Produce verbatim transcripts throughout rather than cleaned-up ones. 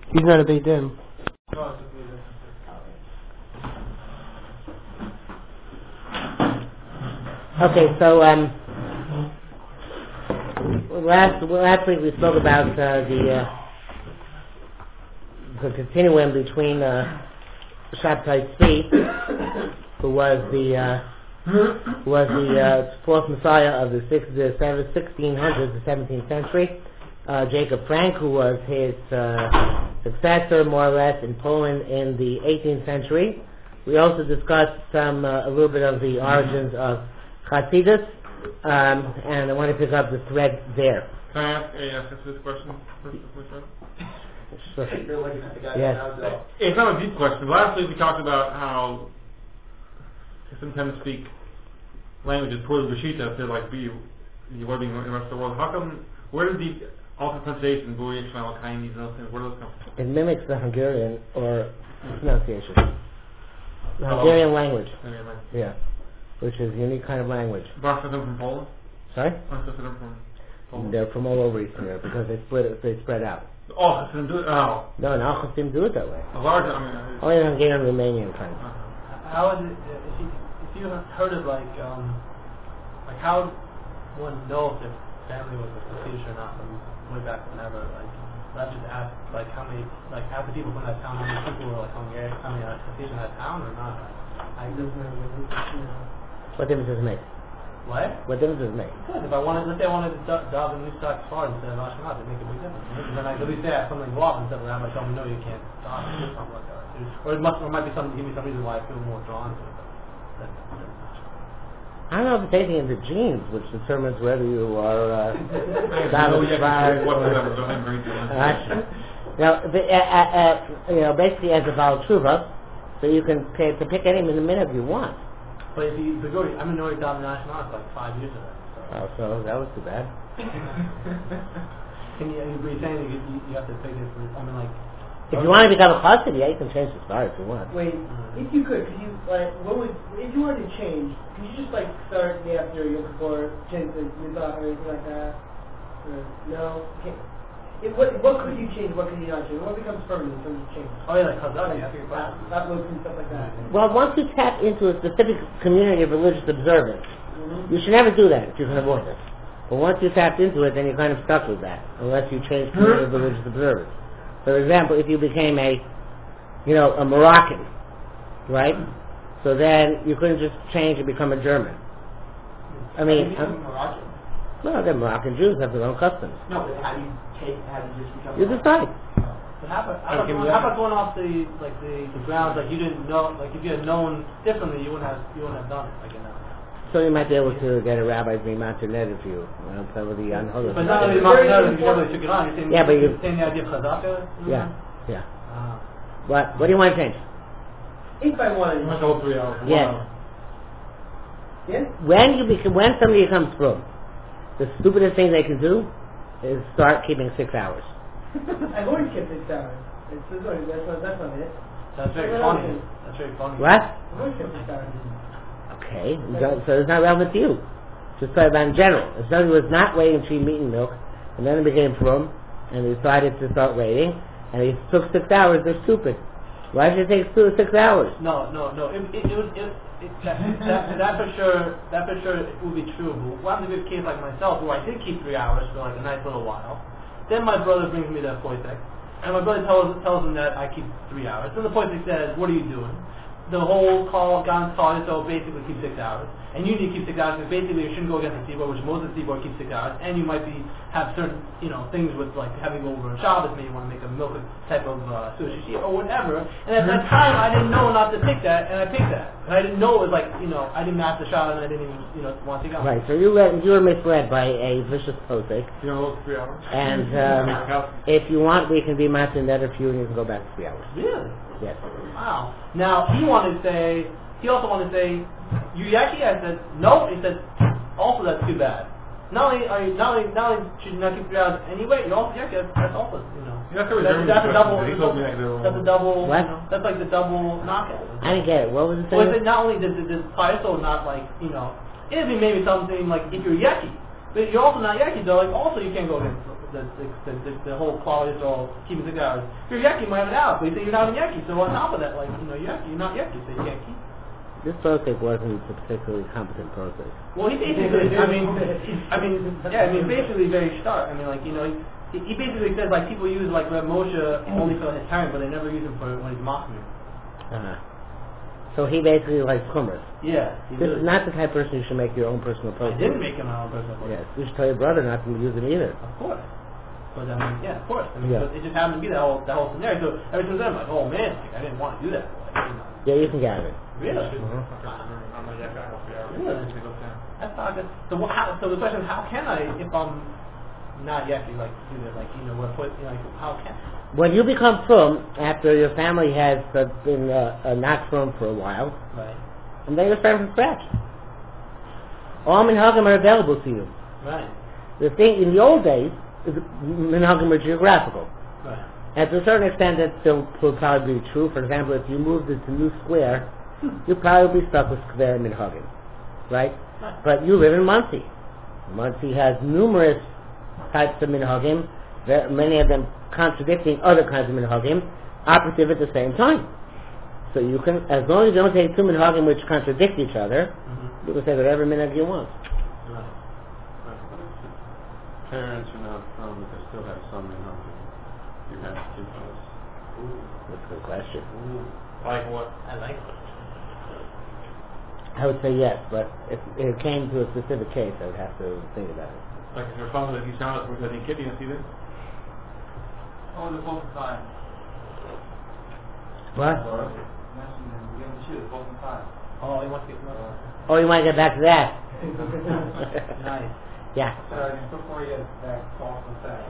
He's not a big din. Okay, so um, last last week we spoke about uh, the uh, the continuum between uh, Shabtai Tzvi, who was the uh, who was the uh, fourth Messiah of the, six, the sixteen hundreds, the seventeenth century. Uh, Jacob Frank, who was his uh, successor, more or less, in Poland in the eighteenth century. We also discussed some uh, a little bit of the origins of Chassidus, um, and I want to pick up the thread there. Can I ask a uh, this question? Sure. Yes. It's not a deep question. Last week we talked about how some tend to speak languages towards Rashida to like be living in the rest of the world. How come? Where did the altered pronunciation, Buri, Ishmael, Kaini, those things? Where do those come from? It mimics the Hungarian or pronunciation. The Hungarian oh. language. Hungarian language. Yeah. Which is a unique kind of language. Most of them from Poland? Sorry? Most of them from Poland? They're from all over Eastern Europe because they split. They spread out. Oh, Chassidim do it? Oh. No, now Chassidim do it that way. A large, I mean... Only the Hungarian and Romanian kind. Uh, how is it, if you, if you have heard of like, um, like how one know if their family was a Hasidic or not from way back whenever, like, let's just ask, like, how many, like, half the people from that town, how many people were like Hungarian, how many are Hasidic in that town or not? I just What difference does it make? What? What difference does it make? Good. If I wanted, let's say I wanted to dial the new stock far instead of Ashkenaz, it'd make a big difference. And then I could at least say I have something go off instead of Rabbi tell me, no, you can't dial it, or something like that. Or it must, or it might be something, give me some reason why I feel more drawn to it. That's, that's I don't know if it's anything in the genes which determines whether you are uh, no, yeah, Now, the, uh, uh, uh, you know, basically as a Baal Tshuva, so you can pay, to pick any minute you want. But if you, but go, I'm in Norway down in Ashkenaz like five years ago. So. Oh, so that was too bad. Can you, you're saying you, you, you have to pick it for, I mean, like... If you want to become a chassid, yeah, you can change the start if you want. Wait, mm-hmm. if you could, could you, like, what would, if you wanted to change, could you just, like, start the day after Yom Kippur, change the Mizah or anything like that? Or, no? Okay. If, what, what could you change, what could you not change? What becomes permanent in terms of change? Oh, yeah, like Chazal, like, yeah. Not looks and stuff like that. Well, once you tap into a specific community of religious observance, mm-hmm. you should never do that if you can avoid it. But once you tapped into it, then you're kind of stuck with that, unless you change community of religious observance. For example, if you became a, you know, a Moroccan, right? So then you couldn't just change and become a German. I mean, Are you um, Moroccan? No, they're Moroccan Jews have their own customs. No, but how do you take? How do you just become? You decide. But how about, how, about going, how about going off the like the, the grounds like you didn't know, like if you had known differently, you wouldn't have you wouldn't have done it, like you know. So you might be able to get a rabbi to be Mataned if you, you know, play with the unholy. But not only Mataned, you never took it on. You're saying, yeah, but you saying the idea of Chazaka. Yeah, yeah. Uh, what What do you want to change? If I wanted. Must hold three hours. Yes. Yes. When you become, when somebody becomes from, the stupidest thing they can do is start keeping six hours. I've always kept six hours. It's, it's always, that's, not, that's not it. That's very that's funny. That's very funny. What? I've always kept six hours. Okay, so it's not relevant to you. Just talk about in general. If somebody was not waiting until you meat and milk, and then it became from, and they decided to start waiting, and it took six hours, they're stupid. Why did it take two six hours? No, no, no. It, it, it was it, it, that, that, that for sure. That for sure would be true. But one of the case like myself, where I did keep three hours for like a nice little while. Then my brother brings me that poisek, and my brother tells tells him that I keep three hours. Then the poisek says, "What are you doing?" The whole call gone started, so basically keep six hours. And you need to keep six hours because basically you shouldn't go against the seaboard, which most of the seaboard keeps six hours. And you might be have certain, you know, things with like having over on Shabbos, maybe you want to make a milk type of uh, sushi or whatever. And at that time, I didn't know not to pick that, and I picked that. And I didn't know it was like, you know, I didn't match the Shabbos, and I didn't even, you know, want to go. Right. So you let, you were misled by a vicious posek. You know, three hours. And um, if you want, we can be matching that if you and you can go back to three hours. Really? Yes. Wow. Now he wanted to say. He also wanted to say, you Yaki? I said, no. He said, also that's too bad. Not only are you, not only, not only should you not keep three hours anyway, you also Yaki. That's, that's also, you know. Yeah, that's, that's, that's a double. He told me like that's a double. What? You know, that's like the double knockout. I didn't get it. What was it saying? Well, it not only does it does Paiso not like, you know, it'd be maybe something like if you're Yaki, But you're also not Yeki, though. Like, also, you can't go against the the, the, the, the whole quality or keeping six hours. If you're Yeki, you might have it out. But you say you're not a Yeki, so on top of that, like, you know, you're Yeki, you're not Yeki, so you can't keep. This prosek wasn't a particularly competent prosek. Well, he basically, I mean, I mean, yeah, I mean, basically very stark. I mean, like, you know, he, he basically says, like, people use, like, Reb Moshe only for his parent, but they never use him for when he's mocking him. Uh-huh. So he basically likes chumras. Yeah. This is not the type of person you should make your own personal I prosek. didn't make him my own personal prosek. Yes, you should tell your brother not to use him either. Of course. But, I mean, yeah, of course. I mean, Yeah. but it just happened to be that whole, that whole scenario. So every time I'm like, oh, man, like, I didn't want to do that. Like, you know. Yeah, you can get it. Really? Uh-huh. I'm a Yeki. I don't figure out. Really? That's not good. So, what, how, so the question is, how can I, if I'm not Yeki, like, do that, like, you know, what, what, you know, like, how can When you become frum, after your family has uh, been uh, uh, not frum for a while, Right. and then you start from scratch. All minhagim are available to you. Right. The thing in the old days, is minhagim were geographical. Right. And to a certain extent, that still will probably be true. For example, if you moved it to New Square, you'd probably be stuck with square minhagim, right? Right. But you live in Muncie. Muncie has numerous types of minhagim, ver- many of them contradicting other kinds of minhagim, operative at the same time. So you can, as long as you don't take two minhagim which contradict each other, Mm-hmm. you can say whatever minhag you want. Right. Parents are not from, but they still have some in them. You have to keep those. That's a good question. Like what? I like it. I would say yes, but if it came to a specific case, I would have to think about it. Like if you're following the Yishana, we're going to keep you see this? Oh, the full time. What? Mentioned in the beginning of the shoot, full time. Oh, you want to get more? Oh, you might get back to that. Nice. Yeah. Sorry, just before you get that false effect.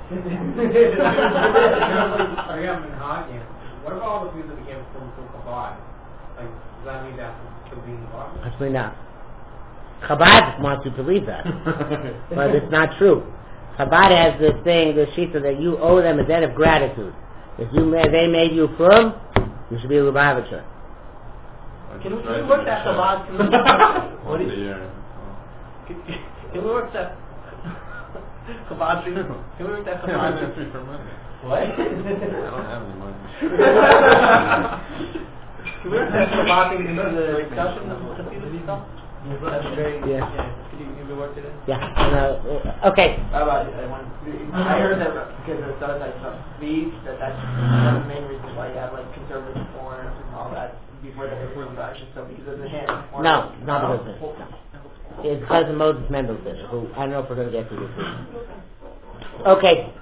I got Manhattan. What about all the people that became from from Chabad? Like, does that mean that's still being involved? Actually not. Chabad wants you to believe that, but it's not true. Chabad has this thing, this shita, that you owe them a debt of gratitude. If you ma- they made you from, you should be a Lubavitcher. Can we, can we work that Chabad? Can we, what do Once a you, year. can, can we work that Chabad tree? Can we work that Yeah, Chabad I'm tree? free for money. What? I don't have any money. Can we work that Chabad thing into the discussion of Hasidus stuff? That's very, Yeah. yeah. Can you, can we work it in? Yeah. Uh, okay. How about it? I, want, I heard that because of those types of speech, that that's one of the main reasons why you have like conservative forms and all that before the reform action. So because of the hand. No, not because of it. No. It's because of Moses Mendelssohn, who I don't know if we're going to get to this. Okay.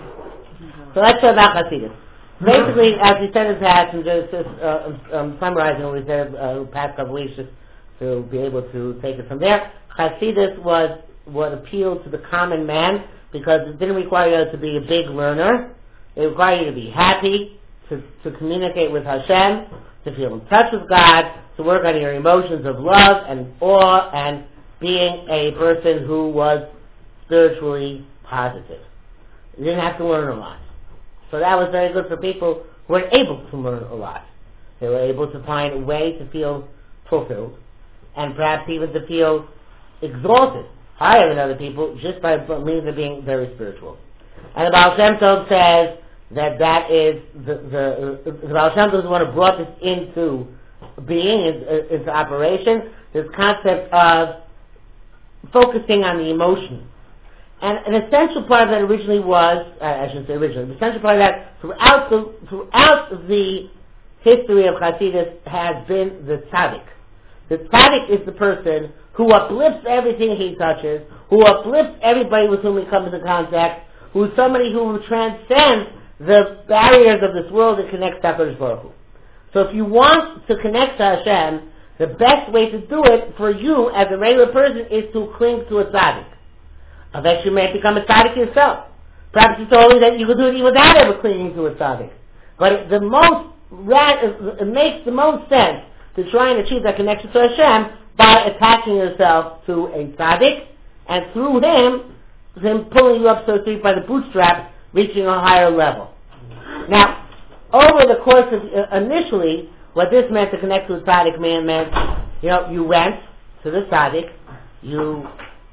So let's talk about Hasidus. Basically, as we said in the past, and just, just uh, um, summarizing what we said uh, past couple weeks, just to be able to take it from there, Hasidus was what appealed to the common man because it didn't require you to be a big learner. It required you to be happy, to, to communicate with Hashem, to feel in touch with God, to work on your emotions of love and awe, and being a person who was spiritually positive. You didn't have to learn a lot. So that was very good for people who were able to learn a lot. They were able to find a way to feel fulfilled, and perhaps even to feel exalted, higher than other people, just by means of being very spiritual. And the Baal Shem Tov says that that is the the, the Baal Shem Tov is the one who brought this into being, into, into operation. This concept of focusing on the emotions. And an essential part of that originally was, uh, I shouldn't say originally, the essential part of that throughout the throughout the history of Hasidus has been the tzaddik. The tzaddik is the person who uplifts everything he touches, who uplifts everybody with whom he comes into contact, who is somebody who transcends the barriers of this world and connects to HaKadosh Baruch Hu. So if you want to connect to Hashem, the best way to do it for you as a regular person is to cling to a tzaddik. Eventually you may become a tzaddik yourself. Perhaps it's only that you can do it even without ever clinging to a tzaddik. But the most, it makes the most sense to try and achieve that connection to Hashem by attaching yourself to a tzaddik, and through him, him pulling you up, so to speak, by the bootstraps, reaching a higher level. Now, over the course of, uh, initially, what this meant to connect to a tzaddik man meant, you know, you went to the tzaddik, you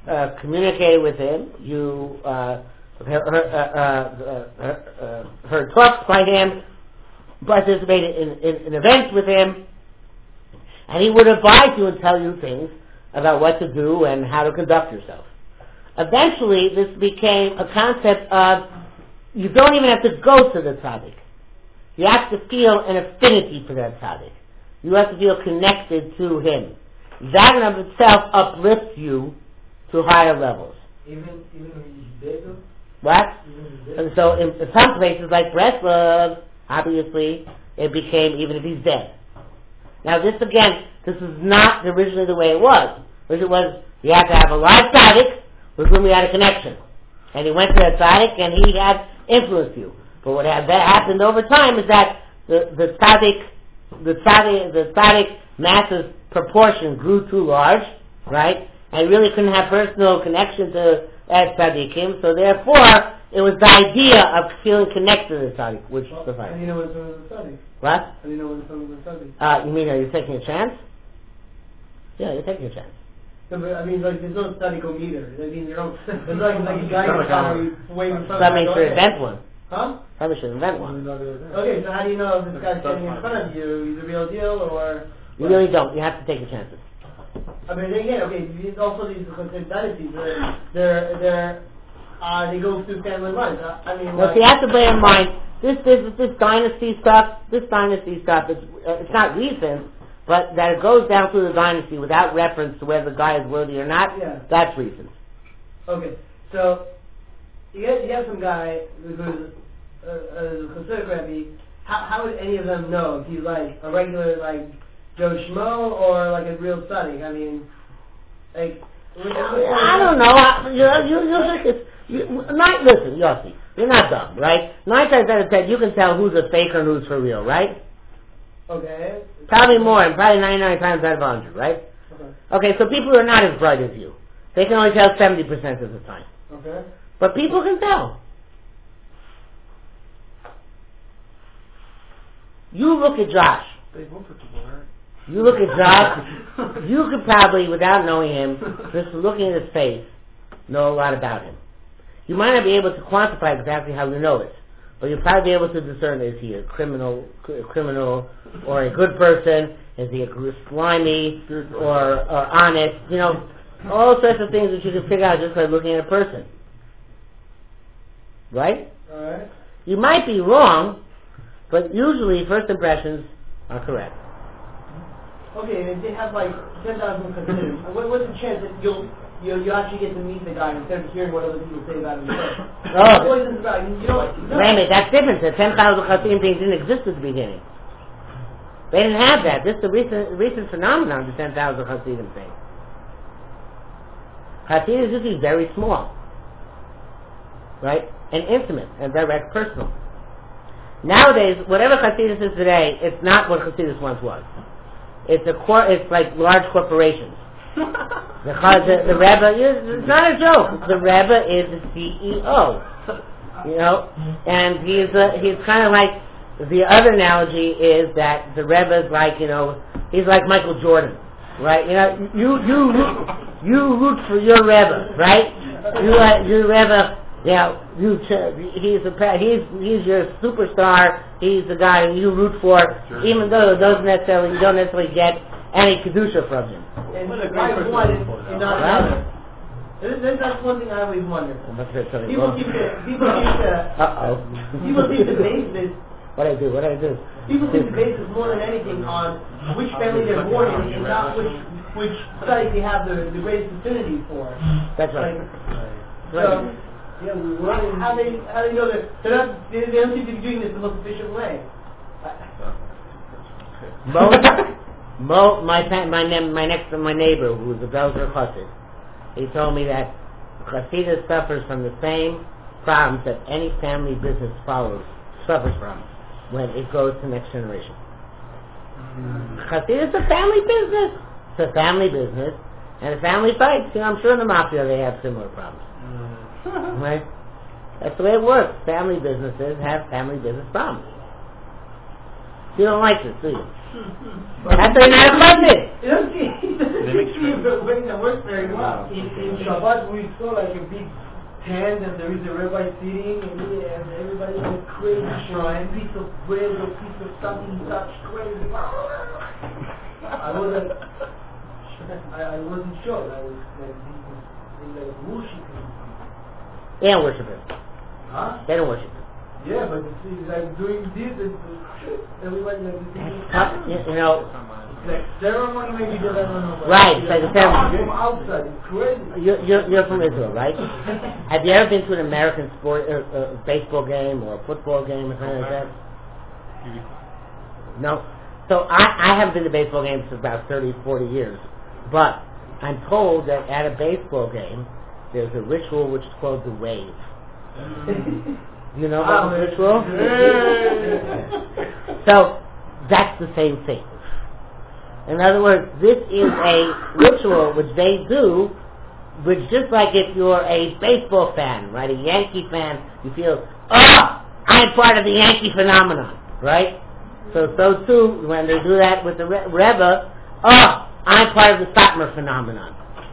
uh, communicated with him. You uh, heard, uh, uh, uh, uh, heard talks by him, participated in, in, in events with him, and he would advise you and tell you things about what to do and how to conduct yourself. Eventually, this became a concept of you don't even have to go to the tzaddik. You have to feel an affinity for that tzaddik. You have to feel connected to him. That in of itself uplifts you to higher levels. Even even when he's dead, though? What? Even when he's dead? And so in, in some places like Breslov, obviously, it became even if he's dead. Now this again, this is not originally the way it was. Which it was, you had to have a live tzaddik with whom you had a connection. And he went to that tzaddik and he had influenced you. But what had that happened over time is that the, the tzaddik, the tzaddik, the tzaddik masses proportion grew too large, right? And really couldn't have personal connection to as tzaddikim, so therefore it was the idea of feeling connected to the tzaddik, which Well, sufficed. how do you know when someone's a tzaddik? What? How do you know when someone's a tzaddik? Uh, you mean, are you taking a chance? Yeah, you're taking a chance. No, but I mean, like, there's no tzaddik-o-meter. I mean, you don't, there's like, like a guy Not like gallery ours. waving in front of Somebody the should door. invent one. Huh? Somebody should invent one. Okay, so how do you know if this guy's standing in front of you, he's a real deal, or... You really don't. You have to take your chances. I mean, again, okay, these, also these considered dynasties, they're, they're, they're, uh, they go through family lines. I, I mean, Now, like... so you have to bear in mind, this, this, this dynasty stuff, this dynasty stuff, it's, uh, it's not recent, but that it goes down through the dynasty without reference to whether the guy is worthy or not, Yeah. that's recent. Okay, so you have, you have some guy who's a, a considered Rebbe. How, how would any of them know if he's like a regular like Joe Schmo or like a real tzaddik? I mean, like which, which I don't know. I, you, you, you think it's, you, not, listen, Yossi, you're not dumb, right? Nine times out of ten, you can tell who's a faker and who's for real, right? Okay. Probably more, and probably ninety-nine times out of one hundred, right? Okay. Okay, so people are not as bright as you. They can only tell seventy percent of the time. Okay. But people can tell. You look at Josh. They both are tomorrow. You look at Josh. You could probably, without knowing him, just looking at his face, know a lot about him. You might not be able to quantify exactly how you know it, but you'll probably be able to discern, is he a criminal, a criminal, or a good person? Is he a slimy or, or honest? You know, all sorts of things that you can figure out just by looking at a person. Right? All right. You might be wrong, but usually first impressions are correct. Okay, and they have like ten thousand considered. What, what's the chance that you'll you you actually get to meet the guy instead of hearing what other people say about him? Oh. Poison's about you. You don't. No. Wait a minute, that's different. The ten thousand Chassidim thing didn't exist at the beginning. They didn't have that. This is a recent, recent phenomenon, the ten thousand Chassidim thing. Chassidim is usually very small. Right? And intimate and direct, personal. Nowadays, whatever Chassidus is today, it's not what Chassidus once was. It's a cor- It's like large corporations. Because the, the Rebbe, it's not a joke. The Rebbe is the C E O, you know, and he's a, he's kind of like, the other analogy is that the Rebbe is like, you know, he's like Michael Jordan, right? You know, you you root, you root for your Rebbe, right? You like your Rebbe. Yeah, you he's a he's he's your superstar. He's the guy you root for, even though it doesn't necessarily you don't necessarily get any kedusha from him. And What a great why person one to is report is now. not Right? another. This- this- That's one thing I always wonder. People People seem to people seem to Uh oh. people seem to base this What I do? What I do? people seem to base this more than anything on which family they're born in and not which which study they have the, the greatest affinity for. That's right. Like, Right. so, yeah, how, how they how they know that they're not they, they don't seem to be doing this the most efficient way. Mo, Mo, my fa- my ne- my next my neighbor who's a Belzer Chassid, he told me that Chassidus suffers from the same problems that any family business follows suffers from when it goes to next generation. Chassidus is a family business. It's a family business, and a family fights. You know, I'm sure in the mafia they have similar problems. Right? That's the way it works. Family businesses have family business problems. You don't like this, do you? That's why you're not a chassid. You don't see, he doesn't see the way that works very well. In, in Shabbat, we saw like a big tent, and there is a rabbi sitting, and, he, and everybody has a crazy shrine, piece of bread or piece of something he touched crazy. I was like, I, I wasn't sure. I was like, they like worshiping. They don't worship him. Huh? They don't worship him. Yeah, but it's, it's like doing this, and everybody like this. That's tough, you, you know. It's like ceremony, maybe they don't know. But Right, it's like a ceremony. From outside, it's crazy. You're, you're, you're from Israel, right? Have you ever been to an American sport, uh, uh, baseball game or a football game or something like that? No. So I, I haven't been to baseball games for about thirty, forty years. But I'm told that at a baseball game, there's a ritual which is called the wave. You know about the ritual? So that's the same thing. In other words, this is a ritual which they do, which just like if you're a baseball fan, right, a Yankee fan, you feel, oh, I'm part of the Yankee phenomenon, right? So, so too, when they do that with the Re- Rebbe, oh, I'm part of the Satmar phenomenon.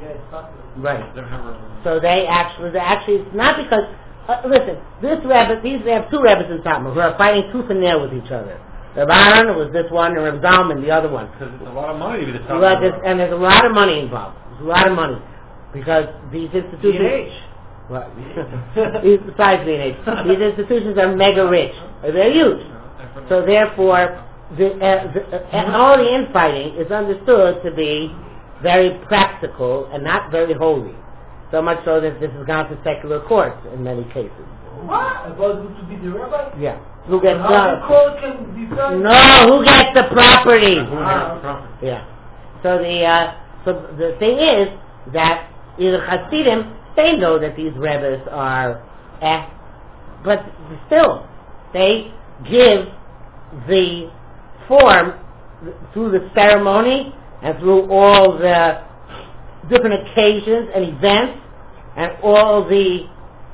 Right. So they actually, they actually, it's not because, uh, listen, this Rebbe, these, they have two Rebbes in Satmar who are fighting tooth and nail with each other. Reb Aaron was this one, and Reb Zalman the other one. Because it's a lot of money to be the top. Right, there's, and there's a lot of money involved. There's a lot of money. Because these institutions... D and H. What? These, besides D and H. These institutions are mega rich. They're huge. So therefore, the, uh, the, uh, all the infighting is understood to be very practical and not very holy. So much so that this has gone to secular courts in many cases. What? About who to be the rabbi? Yeah. Who gets How the... the court can decide? No, who gets the property? Ah. Yeah. So the uh, so the thing is that either Hasidim, they know that these rebbes are eh, but still they give the form through the ceremony and through all the different occasions and events and all the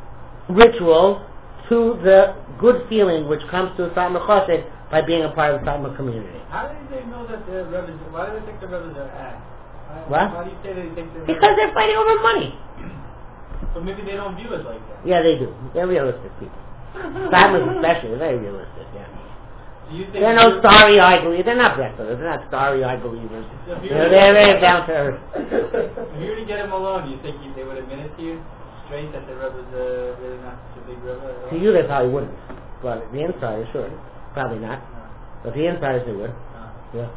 ritual to the good feeling which comes to a Satmar Chassid by being a part of the Satmar community. How do they know that the rebels? Why do they think the rebels are ass? Why, What? Why do you say they think they're Because they're fighting over money. But maybe they don't view it like that. Yeah, they do. They're realistic people. Satmars especially, they're very realistic, yeah. Do you think They're no starry-eyed believers. They're not breathless. They're not starry-eyed believers. If you They're, were they're to- very down to earth. If you were to get them alone, do you think you, they would admit it to you straight that the rebels are really not such a big rebel at all? To you, they probably wouldn't. But the insiders, sure. Probably not. But the insiders, they would. Yeah.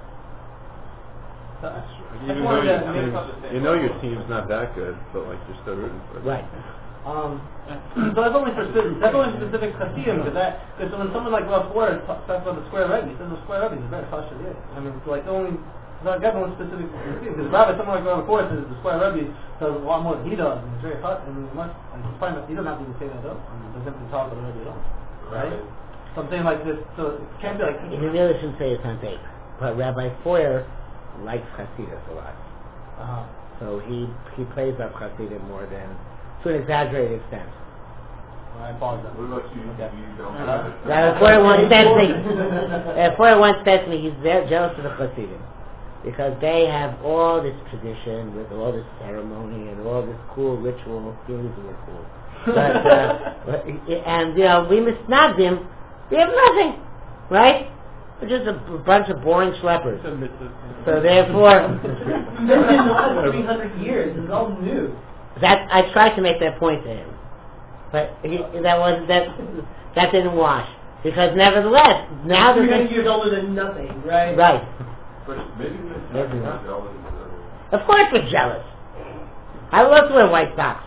Even though your team, You know your team's not that good, but like you're still rooting for it. Right. Um, so that's only for specific, that's only specific Hasidim, because that because when someone like Rav Ford talks about the square Rebbe, he says the square Rebbe is very partial. Yeah, I mean, it's like only not got one specific Hasidim. Because Rabbi, someone like Rav Ford says the square Rebbe does a lot more than he does, and it's very hot. And much, like, he's probably not, he doesn't have to even say that though. I mean, he doesn't have to talk about the Rebbe at all, right? Something like this, so it can't be like. You really shouldn't say it's on tape. But Rabbi Foyer likes Hasidus a lot. Uh-huh. So he he plays up Hasidim more than, to an exaggerated extent. I apologize. What about you? Okay. You don't Uh, have it. Rabbi Foyer once said to me, uh, Foyer once said to me, he's very jealous of the Hasidim. Because they have all this tradition with all this ceremony and all this cool ritual. He was really cool. But, uh, but, and, you know, we misnagdim, we have nothing, right? We're just a b- bunch of boring schleppers. So therefore, They've been on three hundred years. It's all new. that I tried to make that point to him, but he, that was that that didn't wash because nevertheless now three there's hundred years older than nothing, right? right. But maybe Maybe maybe not. not. Of course we're jealous. I love to wear white socks.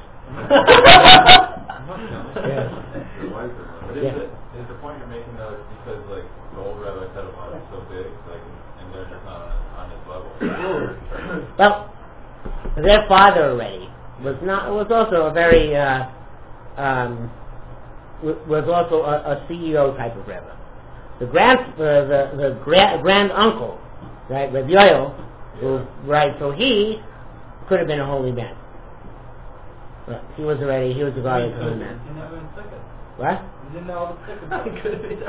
Yeah. But is, Yeah. it, is the point you're making though because like the old rabbi said about it so big, like and they're just not on, on his level? Well, their father already was not was also a very uh, um, w- was also a, a C E O type of rebbe. The grand uh, the the gra- grand uncle, right, Reb Yoel, who, right? So he could have been a holy man. But he was already he was a very holy man. He never took it. What? He didn't know all the tickets. He could have been.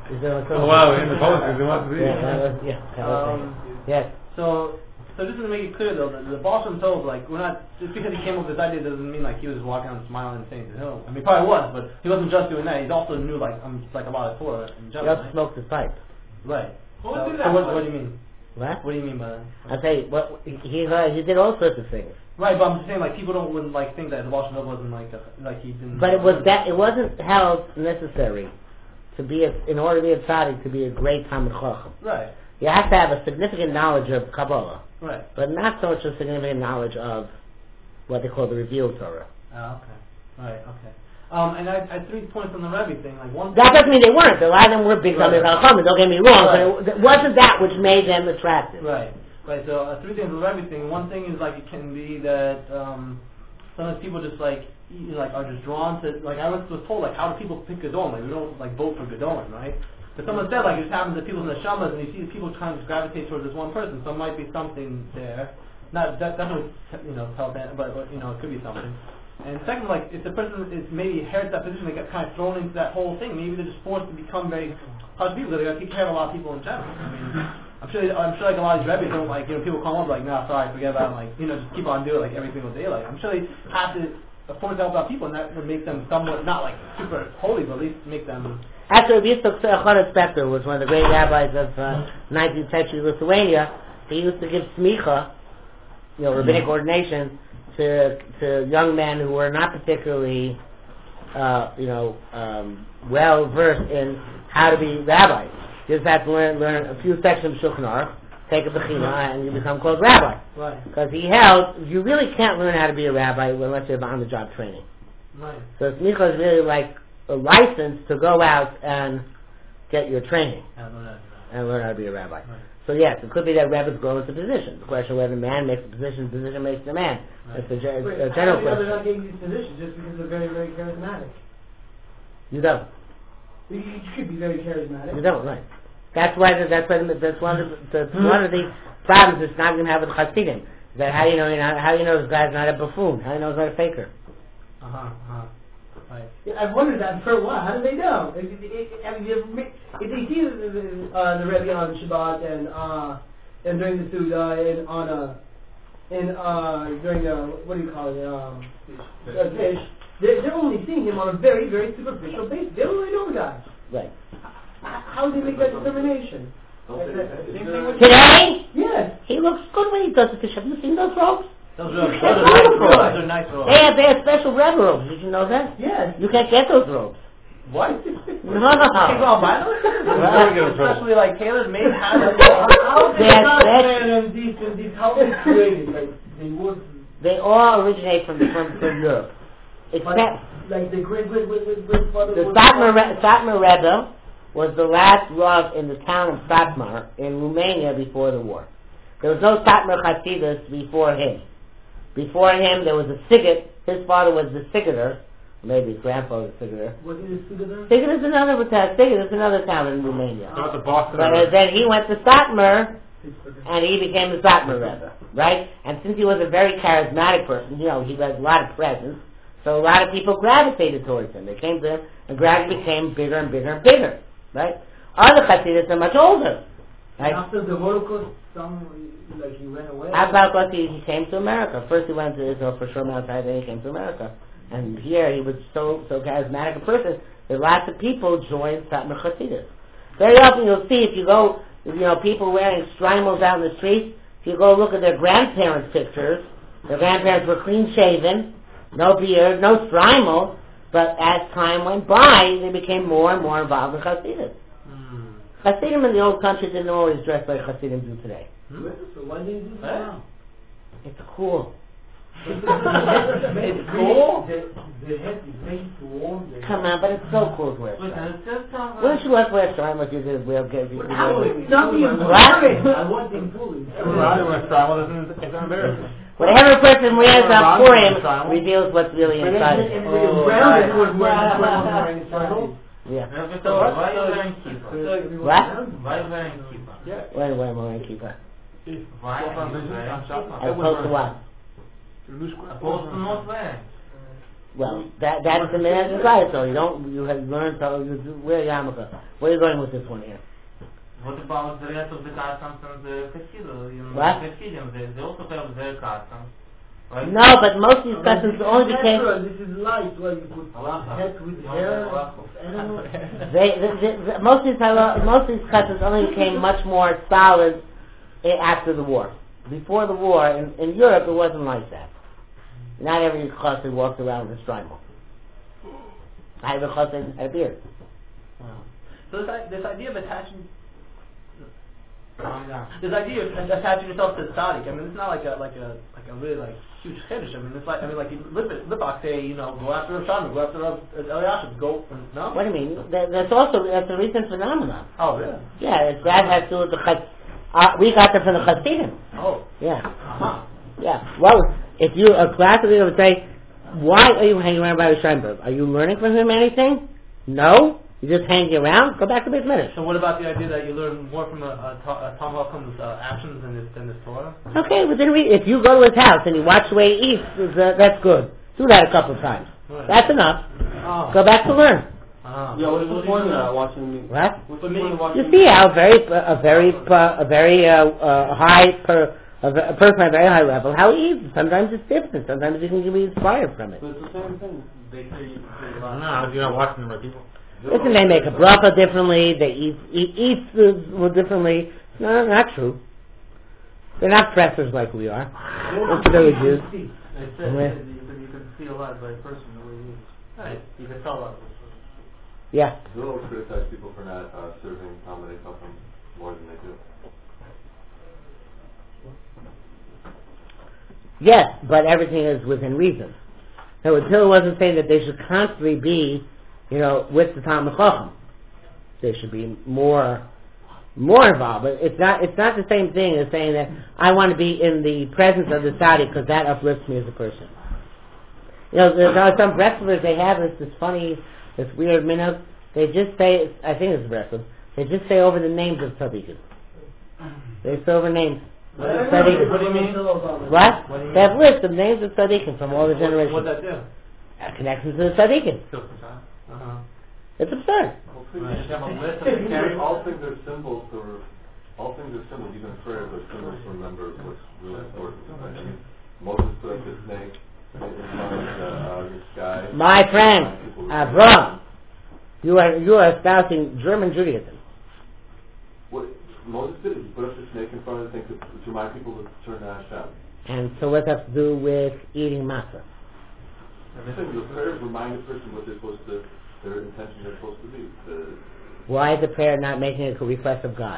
Is there a Oh wow, in the politics, it must be. Yeah, that was, yeah. That was Um, it. Yes. So, so just to make it clear though, the, the Baal Shem Tov, like, we're not, just because he came up with this idea doesn't mean like he was walking around smiling and saying, no. I mean, he probably was, but he wasn't just doing that. He also knew like, um, like a lot of Torah in He general. also Right? smoked his pipe. Right. Who So, did so that what, one? what do you mean? What? What do you mean by that? I'll tell you, what, he, he, uh, he did all sorts of things. Right, but I'm just saying, like, people don't wouldn't like think that the Baal Shem Tov wasn't like, a, like he didn't. But it was that, it wasn't held necessary to be, a, in order to be a tzaddik, to be a great Talmid Chacham. Right. You have to have a significant knowledge of Kabbalah, Right. but not so much a significant knowledge of what they call the revealed Torah. Oh, okay. Right. Okay. Um, and I, I had three points on the Rebbe thing. Like one. That doesn't mean they weren't. A lot of them were big Right. Talmid Chacham, don't get me wrong, Right. but it, it wasn't that which made them attractive. Right. Right. So uh, three things with Rebbe thing. One thing is like it can be that um, sometimes people just like you know, like are just drawn to like I was, was told like how do people pick Gedolim? Like we don't like vote for Gedolim, right? But someone said like it just happens to people's neshamas and you see people kind of gravitate towards this one person. So it might be something there. Not that definitely you know tell that, but, but you know it could be something. And second, like if the person is maybe inherits that position, they get kind of thrown into that whole thing. Maybe they're just forced to become very harsh people. They got to take care of a lot of people in general. I mean, I'm sure I'm sure like a lot of these rabbis don't like you know people call them up like nah sorry forget about it, like you know just keep on doing it like every single day. Like I'm sure they have to afford to help out people, and that would make them somewhat not like super holy, but at least make them. After Yitzchak Chanan Spector was one of the great rabbis of uh, nineteenth century Lithuania, he used to give smicha, you know, rabbinic ordination, to to young men who were not particularly, uh, you know, um, well versed in how to be rabbis. You just have to learn learn a few sections of Shulchan Aruch, take a bechina, and you become called rabbi. Right. Because he held you really can't learn how to be a rabbi unless you have on-the-job training. Right. So smicha is really like a license to go out and get your training I don't know. and learn how to be a rabbi. Right. So yes, it could be that rabbis grow into positions. The question whether man makes a position, position makes the man. Right. That's a, ge- Wait, a how general do you know they're question. not getting these positions just because they're very, very charismatic? You don't. You, you could be very charismatic. You don't, right. That's why the, that's why the, that's one of the, that's one of the problems it's not going to have with Hasidim. Is that how you know you know how you know this guy's not a buffoon? How you know he's not a faker? Uh huh. Uh huh. Right. Yeah, I've wondered that for a while. How do they know? If, if, if, I mean, if, if they see the, the, uh, the Rebbe on Shabbat and uh, and during the Suda and on a and uh, during the what do you call it um, uh, fish, they're, they're only seeing him on a very very superficial basis. They don't really know the guy. Right. How do they make that determination? Today, Yes. he looks good when he does the fish. Have you seen those robes? Those are, those That's are nice wonderful. robes. Those are nice robes. They have they have special red robes. Did you know that? Yes. You can't get those robes. What? No. People don't buy those? Especially like tailors made have them. How did That's- the that's- man and these and these how they created like they work They all originate from from, from Europe, except like the great great great great great father. the Satmar Re- Satmar Rebbe was the last Rav in the town of Satmar in Romania before the war. There was no Satmar Chasidus before him. Before him, there was a Sigget. His father was the Sigeter, maybe his grandfather was Sigeter. Was he the Sugar? Sigget is another town. Sigget is another town in Romania. Not the Boston. But uh, then he went to Satmar, and he became the Satmar Rebbe, right? And since he was a very charismatic person, you know, he had a lot of presence, so a lot of people gravitated towards him. They came to him, and gradually became bigger and bigger and bigger, right? Other Hasidus are much older, right? After the Holocaust, some like he ran away. How about he, he came to America? First he went to Israel for a short amount of time, then he came to America. And here he was so so charismatic a person that lots of people joined Satmar Hasidus. Very often you'll see if you go, you know, people wearing strimals out in the street, if you go look at their grandparents' pictures, their grandparents were clean shaven, no beard, no strimal, but as time went by, they became more and more involved in Hasidus. Mm. Hasidim in the old country didn't always dress like Hasidim do today. Hmm? So why did he do that? Huh? It's cool. It's cool? The, the head is made to warm. the- Come on, but it's so cool to wear But strimal. it's just talking Wouldn't you like to wear strimal if you did wear get you How wear- is nothing What? I want them fully. Ronnie went Strimal isn't isn't embarrassing. Whatever a person wears Ronnie up for went him strimal. reveals what's really But inside then of him. everybody Oh, around right. it was wearing wearing strimal. Yeah. So why you wearing kippah? What? Why you wearing kippah? Wait, wait, wait, wait, keep up. Why are you wearing kippah? As opposed to what? Opposed to not wearing. Well, that that's the man's desire. So you don't you have learned so you do- where yarmulke. Where are you going with this one here? What about the rest of the customs and the Hasidim? You know, What? the Hasidim, they, they also have their customs. Right? No, but most of these customs This is only became natural. This is light, where you put Halacha. head with hair of animal. they, they, they, most of these halo- most of these customs only became much more solid i- after the war. Before the war, in, in Europe, it wasn't like that. Not every custom walked around with a strimal. Not every custom had a beard. Wow. So this, i- this idea of attaching, this idea of attaching yourself to the tzaddik, I mean, it's not like a like a like a really like huge chiddush. I mean, it's like I mean, like Lippach say, you know, go after Rav Shlomo, go after Rav Eliashib, go. No. What do you mean? That, that's also that's a recent phenomenon. Oh really? Yeah, it's, that has to do with the chas- uh, we got it from the Hasidim. Oh. Yeah, Uh-huh. yeah. Well, if you a classic leader would say, why are you hanging around Rabbi Steinberg? Are you learning from him anything? No. You just hanging around? Go back to Beit Midrash. So what about the idea that you learn more from a, a, ta- a Talmud Chacham's uh, actions than his, than his Torah? Okay, but then we, if you go to his house and you watch the way he eats, is, uh, that's good. Do that a couple of times. Right. That's enough. Oh. Go back to learn. Ah. Yeah, what's the What do you point of do? that? Watching me. What? What's the point of watching You see how very, a very, uh, a very uh, uh, high, per, a, a person at a very high level, how he eats. Sometimes it's different. Sometimes you can be inspired from it. But it's the same thing. They say you say a I lot. don't know, if you're not watching the right people. Listen, they make a bracha differently. They eat eat, eat foods differently. No, not true. They're not pressers like we are. It's very Jews. They said Yeah. that you can, you can see a lot by a person the way he is. Right. You can tell a lot. Yeah. They'll criticize people for not uh, serving Talmudei Chacham more than they do. Yes, but everything is within reason. So Attila wasn't saying that they should constantly be, you know, with the Talmud Chacham. They should be more, more involved. But it's not. It's not the same thing as saying that I want to be in the presence of the tzaddik because that uplifts me as a person. You know, there are some wrestlers. They have this, this funny, this weird minhag. They just say, I think it's wrestling. They just say over the names of tzaddikim. They say over names. What, of what, tzaddikim. what do you mean? What? What do you They have mean? lists of names of tzaddikim from all the generations. What would that do? A connection to the tzaddikim. Uh-huh. It's absurd. Well, things, Right. Just have a list of things carry- are- all things are symbols for, all things are symbols, even prayers are symbols to remember what's really important. Right? I mean, Moses put up the snake in front of the, uh, the sky. My friend, People- Avram, you are you are espousing German Judaism. What Moses did is he put up the snake in front of the thing to, to remind people to turn to Hashem. And so what does that have to do with eating matzah? The thing, the prayers remind a person what they're supposed to, their intention they're supposed to be. The, Why is the prayer not making a request of God?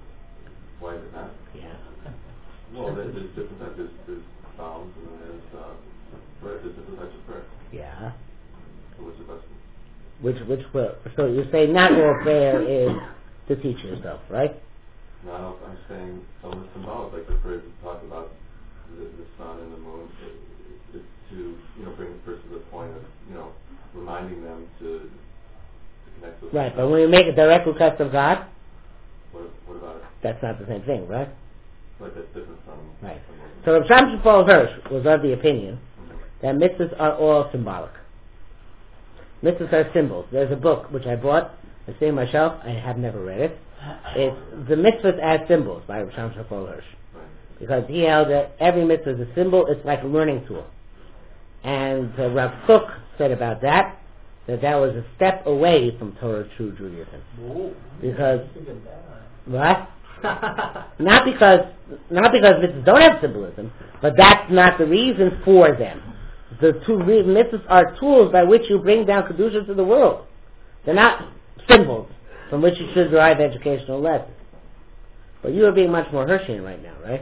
why is it not? Yeah. Well, there's, there's different types. There's, there's psalms and then there's uh, prayer. There's different types of prayer. Yeah. So what's the best one? Which which prayer? So you say not all prayer is to teach yourself, right? No, I don't, I'm saying some of the symbolic, like the prayers that talk about the, the sun and the moon, it, it's to you know bring the person to the point of you know reminding them to, to connect with. Right, but when you make a direct request of God, What, what about it? that's not the same thing, right? Like that's different from. Right. from what- So Rav Shlomo Paul Hirsch was of the opinion that mitzvahs are all symbolic. Mitzvahs are symbols. There's a book which I bought, I see on my shelf, I have never read it. It's The Mitzvahs as Symbols by Rav Shlomo Paul Hirsch. Right. Because he held that every mitzvah is a symbol, it's like a learning tool. And uh, Rav Kook said about that, that that was a step away from Torah true Judaism. Because, what? Not because, not because mitzvahs don't have symbolism, but that's not the reason for them. The two re- mitzvahs are tools by which you bring down kedusha to the world. They're not symbols from which you should derive educational lessons. But you are being much more Hirschian right now, right?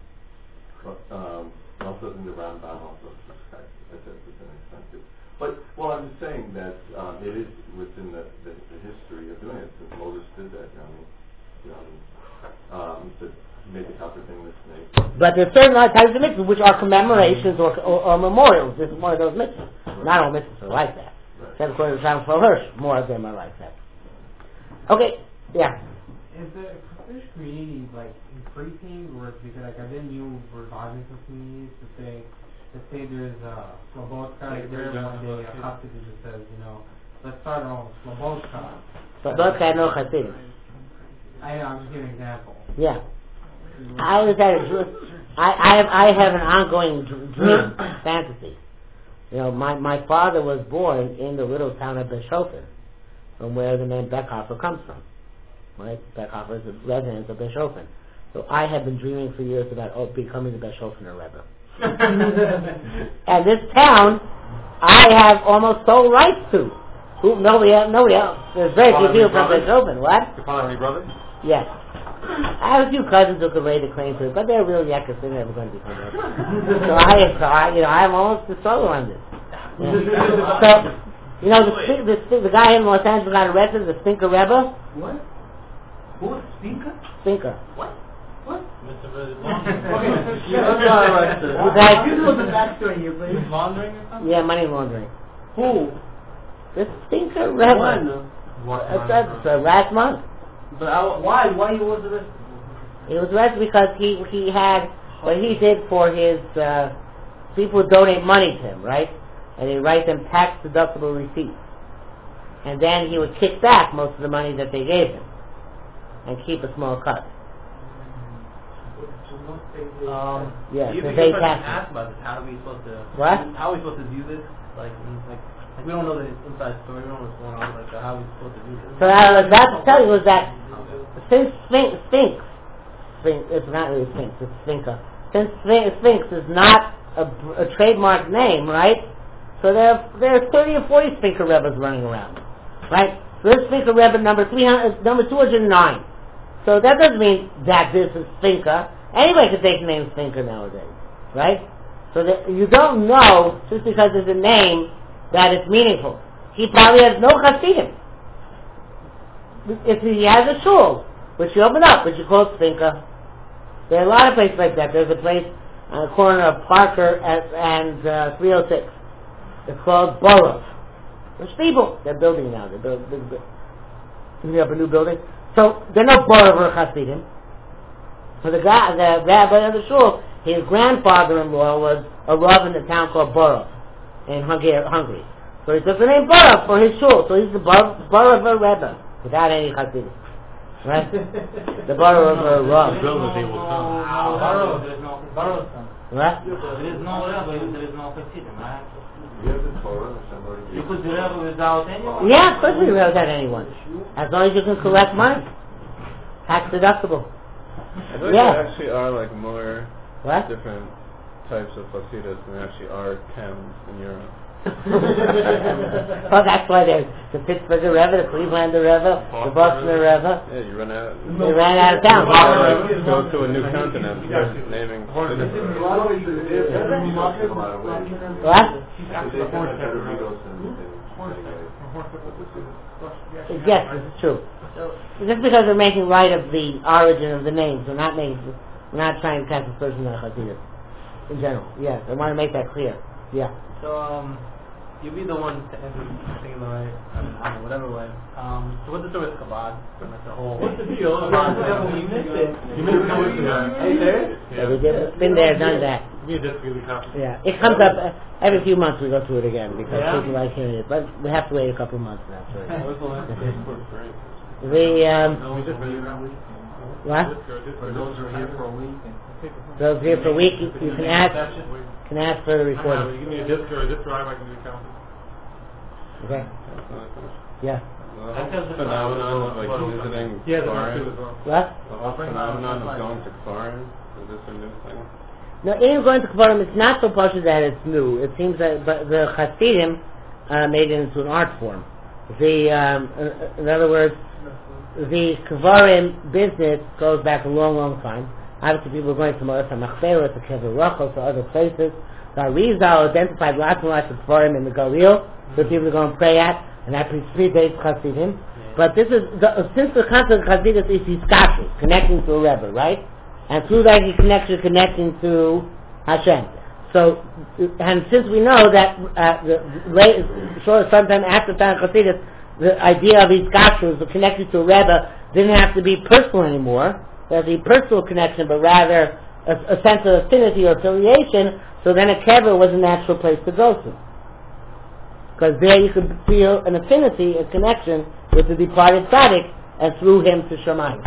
But, um, also in the Rambam also that's that's to an extent too. But well, I'm just saying that um, it is within the, the, the history of doing it since Moses did that. I mean, you know, um, to make a copper thing with snake. But there are certain types of mitzvahs which are commemorations or, or, or memorials. This is one of those mitzvahs. Not all mitzvahs are like that. Right. Except according to Shlomo Hirsch, more of them are like that. Okay, yeah. Is the Jewish community like increasing, or is because like are there new reviving some communities to say let's say there's a Slobodka, there's one day a Hasid that says, you know, let's start our own Slobodka. Slobodka had no Hasidim. I know, I'm just giving an example. Yeah. I always had a dream. I, I have I have an ongoing dr- dream fantasy. You know, my, my father was born in the little town of Beshofen, from where the name Beckhofer comes from. Right? Beckhofer is a resident of Beshofen. So I have been dreaming for years about oh, becoming the Beshofener Rebbe. And this town, I have almost sole rights to. Who, nobody, else, nobody else. There's very few people from Beshofen. What? Your father, any brothers? Yes. I have a few cousins who could lay the claim to it, but they're real yuccas. They're never going to become Rebbe. So I, so I, you know, I'm almost the solo on this. Yeah. So, you know, the, the, the, the guy in Los Angeles got arrested, the Stinker Rebbe. What? Who? Stinker? Stinker. What? What? Mister Really Okay. You guys- You know the backstory here, please. laundering or something? Yeah, money laundering. Who? The Stinker Rebbe. One. That's, that's uh, last month. But I, why? Why he was arrested? He was arrested because he he had what he did for his uh, people would donate money to him, right? And he'd write them tax deductible receipts, and then he would kick back most of the money that they gave him, and keep a small cut. Um, Yeah, you the think pay if I taxes. ask about this, how are we supposed to? What? How are we supposed to view this? Like, in, like, like we don't know the inside story. We don't know what's going on. Like, so how are we supposed to view this? So what I was about to tell you was that since Sphinx, Sphinx, Sphinx it's not really Sphinx, it's Sphinca. Since Sphinx, Sphinx is not a, a trademark name, right? So there are, there are thirty or forty Sphinca Rebbes running around, right? So this Sphinca Rebbe number three hundred, number two hundred nine. So that doesn't mean that this is Sphinca. Anybody can take the name Sphinca nowadays, right? So that you don't know just because it's a name that it's meaningful. He probably has no Hasidim. If he has a shul, which you open up, which you call Sphinca. There are a lot of places like that. There's a place on the corner of Parker and, and uh, three oh six. It's called Borov. There's people. They're building now. They're building, building up a new building. So they're not Borov or Hasidim. So the guy, the rabbi of the shul, his grandfather-in-law was a rav in a town called Borov in Hungary. Hungary. So he took the name Borov for his shul. So he's the Borov Rebbe without any Hasidim. Right? The Borov of a rav. Borrow, there is no borrow. What? There is no Rebbe, there is no Hasidim, right? You have the Torah, somebody You could be Rebbe without anyone. Yeah, of course we without anyone. As long as you can collect money. Tax deductible. I think Yeah. there actually are like more What? different types of Hasidus than there actually are Thames in Europe. Well, that's why there's the Pittsburgh Rebbe, the Cleveland Rebbe, the Boston Rebbe. Yeah, you run out. They ran out of town. Like, go to a new continent, start naming cities. A lot of ways it is. Every market in a lot of ways. What? They have better Ritos and things. Yes, this is true. Just because we're making light of the origin of the names, we're not making, we're not trying to cast a person on Hasidus. In general, yes, I want to make that clear. Yeah. So, um, you'll be the one to end this thing in the right, I don't know, whatever way. Um, so what's the story with Chabad? Like the whole... What's the deal? Chabad, You missed it. You missed it with the guy. Hey, there? Yeah, we did, it's been there, done that. You need a disc really copy. Yeah, it comes up uh, every few months. We go through it again because Yeah? people like hearing it, but we have to wait a couple of months now. For it. What's the last day? The um, No, we just read it. what? For those who are here for a week. Those here for a week, you, you can ask can ask for the You recording. give me a disc or a disc drive, I can do the count. Okay. Yeah. The whole phenomenon of like visiting Yeah, the one too Kfarim, as well. What? the whole phenomenon of going to Kfarim, is this a new thing? No, even going to Kvarim, it's not so partial that it's new. It seems that but the Hasidim uh, made it into an art form. The um, in other words, the Kvarim business goes back a long, long time. Obviously, people were going from Eretz HaMachpelah to Kever Rachel to other places. The Arizal identified lots and lots of Kvarim in the Galil for people to go and pray at, and that predates Hasidim. But this is the, since the concept of Hasidus is Hiskashu, connecting to a Rebbe, right? And through that he connects you connecting to Hashem. So, and since we know that uh, the late, sure, sometime after time Hasidus, the idea of Hiskashu, the connection to a Rebbe, didn't have to be personal anymore. There's a personal connection, but rather a, a sense of affinity or affiliation. So then a kever was a natural place to go to. Because there you could feel an affinity, a connection with the departed tzaddik, and through him to Shamayim.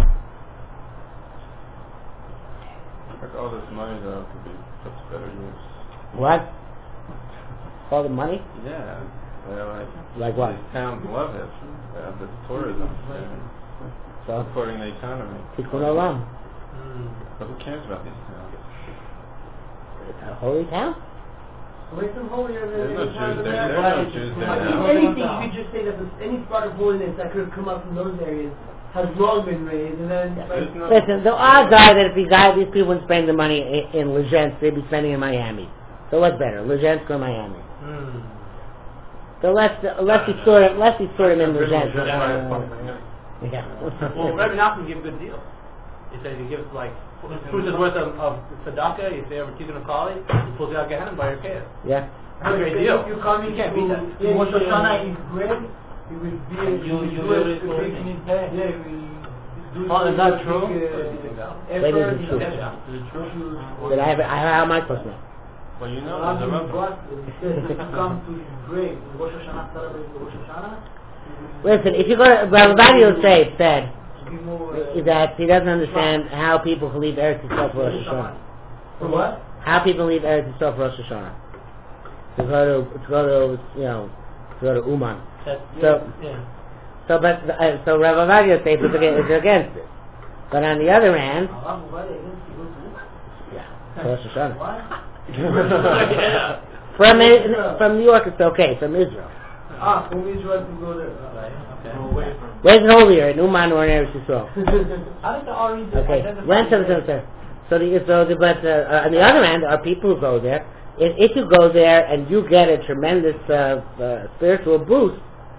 Like all this money though could be put to better use. What? All the money? Yeah. They're like, Like what? These towns love it. They have this tourism. So? Supporting the economy. Tikkun Olam. But who cares about these towns? It's a holy town? Away from holier than There's no any time Jews of there. the There's world. no Jews there I think now. anything you could just say that this, any spark of holiness that could have come up from those areas has long been raised, and then Yeah. like, no- Listen, the odds are that if the guy, these people would spend the money in, in Lejensk, they'd be spending it in Miami. So what's better, Lejensk or Miami? Mm. So let's let's be sure let's be sure in Lejensk. Yeah. Uh, yeah. Well, Rabbi Nachman gave a good deal. He said he gives like fruit is worth of, of tzedakah. If they ever taken a college, he pulls you out Gehenna by your payas. Yeah. That's a great deal. You come You can't beat that. Yeah, Rosh Hashanah is great. You will be You- you do do it it for big- me. Yeah, we do Oh, is that big, true? uh, Wait, is effort. it true? Yeah. Is it true? But I have I how am I supposed to know? Well, you know, Rabbi there's a Brat, Rebbe. he says if you come to his grave, Rosh Hashanah, celebrate Rosh Hashanah, Listen, if you go to Rabbi Yosef said to be more, uh, that he doesn't understand how people can leave Eretz Yisrael for Rosh Hashanah. For what? How people leave Eretz Yisrael for Rosh Hashanah. To go to to go to you know to go to Uman. That's, So yeah. so but uh, so Rabbi Yosef is against, is against it. But on the other hand, Allah Mubarak against you, go to yeah, for Rosh Hashanah. Why? Yeah. From I- from New York it's okay. From Israel, Ah, from Israel to go there. Okay. Away from. where's it holier in Uman or in Eretz Yisrael? How does the R E Okay, identify when so, the- so, so, so the, so the, but uh, uh, on the other hand, are people who go there. If, if you go there and you get a tremendous uh, uh, spiritual boost,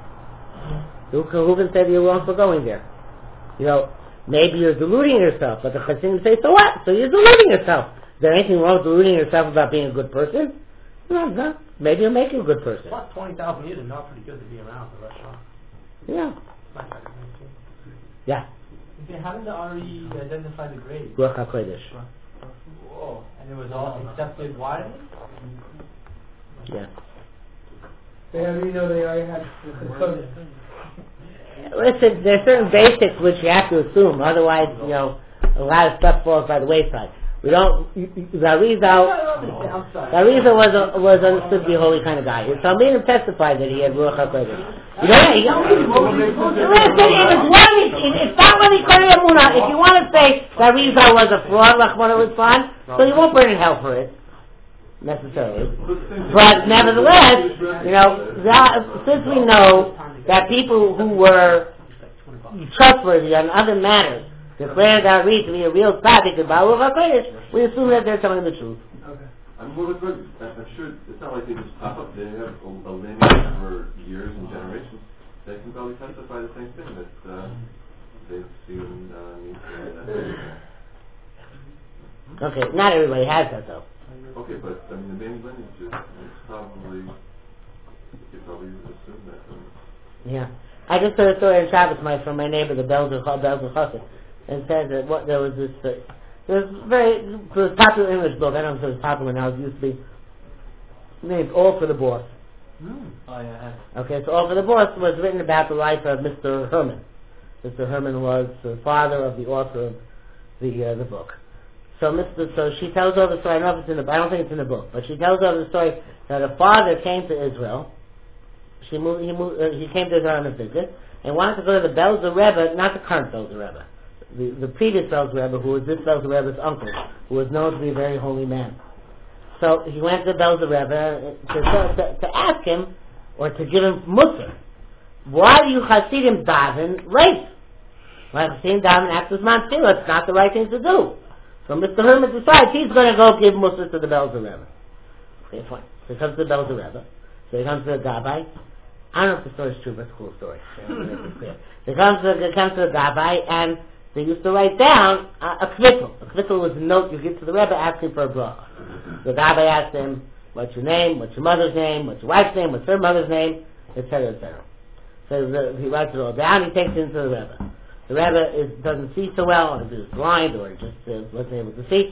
who can, who can say that you're wrong for going there? You know, maybe you're deluding yourself, but the Chassidim say, so what? So you're deluding yourself. Is there anything wrong with deluding yourself about being a good person? No, no. Maybe you're making a good person. Plus twenty thousand years is not pretty good to be around for restaurant. Yeah. Yeah. Okay, how did the R E identify the grade? Ruach HaKodesh. Whoa. And it was all accepted widely? Yeah. They already know they already had. Listen, there are certain basics which you have to assume, otherwise, you know, a lot of stuff falls by the wayside. We don't. The Arizal, the Arizal was a, was understood to be a holy kind of guy. So Talmidim testified that he had Ruach HaKodesh. You know, he, listen, if it's one, if it's not what he called Emunah. If you want to say the Arizal was a fraud, Rachmana was fun, so you won't burn in hell for it necessarily. But nevertheless, you know, that, since we know that people who were trustworthy on other matters declared our read to be a real tzaddik in Baruch HaKodesh, we assume that they're telling the truth. Okay. I'm, well, I'm I'm sure it's not like they just pop up. They have a, a lineage for years and generations. They can probably testify the same thing that uh, they've seen uh, me say that. Okay, not everybody has that though. Okay, but I mean the main lineage is it's probably you could probably assume that. Um, Yeah. I just heard a story in Shabbos my, from my neighbor, the Belzer Belzer Chassid, and said that what there was this uh, there was a very it was a popular English book. I don't know if it was popular now. It used to be named All for the Boss. Mm. Oh yeah. Okay, so All for the Boss was written about the life of Mister Herman. Mister Herman was the father of the author of the uh, the book. So Mister So she tells over the story. I don't know if it's in the I don't think it's in the book, but she tells over the story that a father came to Israel. She moved, he, moved, uh, he came to Israel on a visit and wanted to go to the Belzer Rebbe, not the current Belzer Rebbe, the, the previous Belzer Rebbe, who was this Belzer Rebbe's uncle, who was known to be a very holy man. So he went to the Belzer Rebbe to, to, to ask him, or to give him mussar. Why do you Hasidim daven late? Why Hasidim daven after Zman Tefillah? It's not the right thing to do. So Mister Herman decides he's going to go give mussar to the Belzer Rebbe. Okay, fine. So he comes to the Belzer Rebbe. So he comes to the Gabbai. I don't know if the story is true, but it's a cool story. They comes to they comes to the Gabbai, and they used to write down uh, a kvittel. A kvittel was a note you give to the Rebbe asking for a bracha. The Gabbai asked him, "What's your name? What's your mother's name? What's your wife's name? What's her mother's name?" et cetera, et cetera. So the, he writes it all down. He takes it into the Rebbe. The Rebbe is, doesn't see so well, or he's blind, or just uh, wasn't able to see. So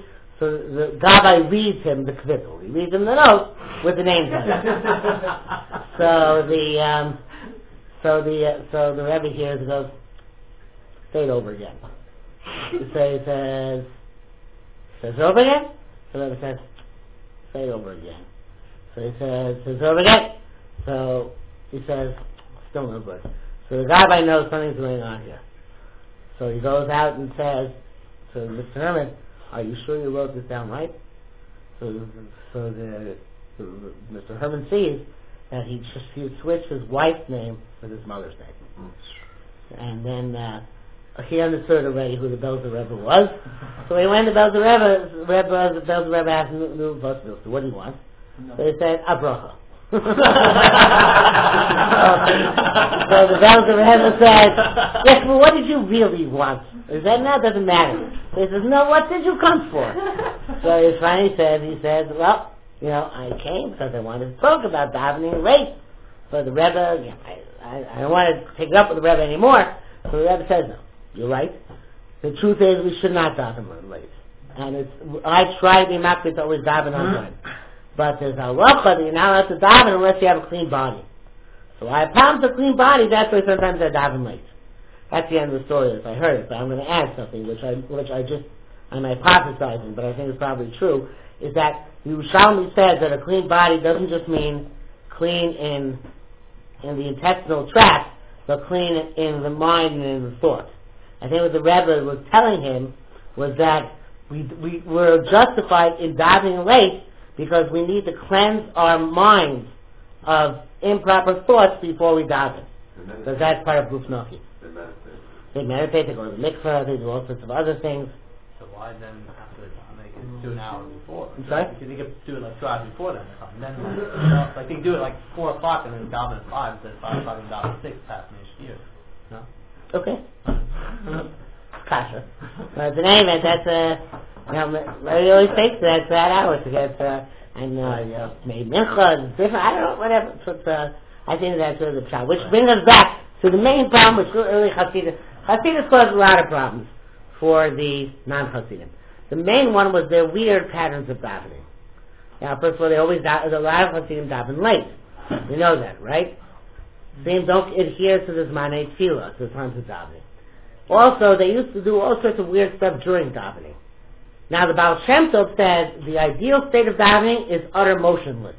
so the Gabbai reads him the kvittel. He reads him the note with the names on it. So the um, so the uh, so the Rebbe hears and goes, say it over again. So he says, says over again. So the Rebbe says, say it over again. So he says, says over again. So he says, still no good. So the Gabbai knows something's going on here. So he goes out and says to Mister Herman, are you sure you wrote this down right? So, so the, the Mister Herman sees that he just he switched his wife's name with his mother's name, and then uh, he understood already who the Belzer Rebbe was. So he went to Belzer Rebbe. Rebbe the Belzer Rebbe asked him, "New Belzer, what do you want?" No. So he said, "A bracha." so, so the Belzer Rebbe said, "Yes, but what did you really want?" He said, "No, it doesn't matter." So he says, "No, what did you come for?" So he finally said, "He said, well, you know, I came because I wanted to talk about davening late." So the Rebbe, yeah, I, I, I don't want to take it up with the Rebbe anymore. So the Rebbe says, "No, you're right. The truth is, we should not daven late. And it's I try to be makbid to always daven on time. But there's a halacha that you're not allowed to daven unless you have a clean body. So I pound a clean body. That's why sometimes I daven late." That's the end of the story as I heard it, but I'm going to add something which I which I just, I'm hypothesizing, but I think is probably true, is that Yerushalmi says that a clean body doesn't just mean clean in in the intestinal tract, but clean in the mind and in the thought. I think what the Rebbe was telling him was that we we were justified in davening late because we need to cleanse our minds of improper thoughts before we daven. Because that's part of Guf Nochi. They meditate, they go to the mikveh, they do all sorts of other things. So why then have to make it two an hour before? I'm sorry? Because you could do it like two hours before then. And then, like, you know, like they do it like four o'clock and then daven at five, instead of five o'clock and daven at six, past each year. No? Okay. Kasha. But in any event, that's a, you know, it always takes that, that hour to get, uh, and, uh, you know, maybe mincha, it's different, I don't know, whatever. But, uh, I think that's sort of the child. Which brings us back to the main problem, which really Hasidus, Hasidus caused a lot of problems for the non-Hasidim. The main one was their weird patterns of davening. Now, first of all, they always, da- a lot of Hasidim daven late. We know that, right? Hasidim don't adhere to the Zmanei Tefillah, to the times of davening. Also, they used to do all sorts of weird stuff during davening. Now, the Baal Shem Tov says the ideal state of davening is utter motionlessness.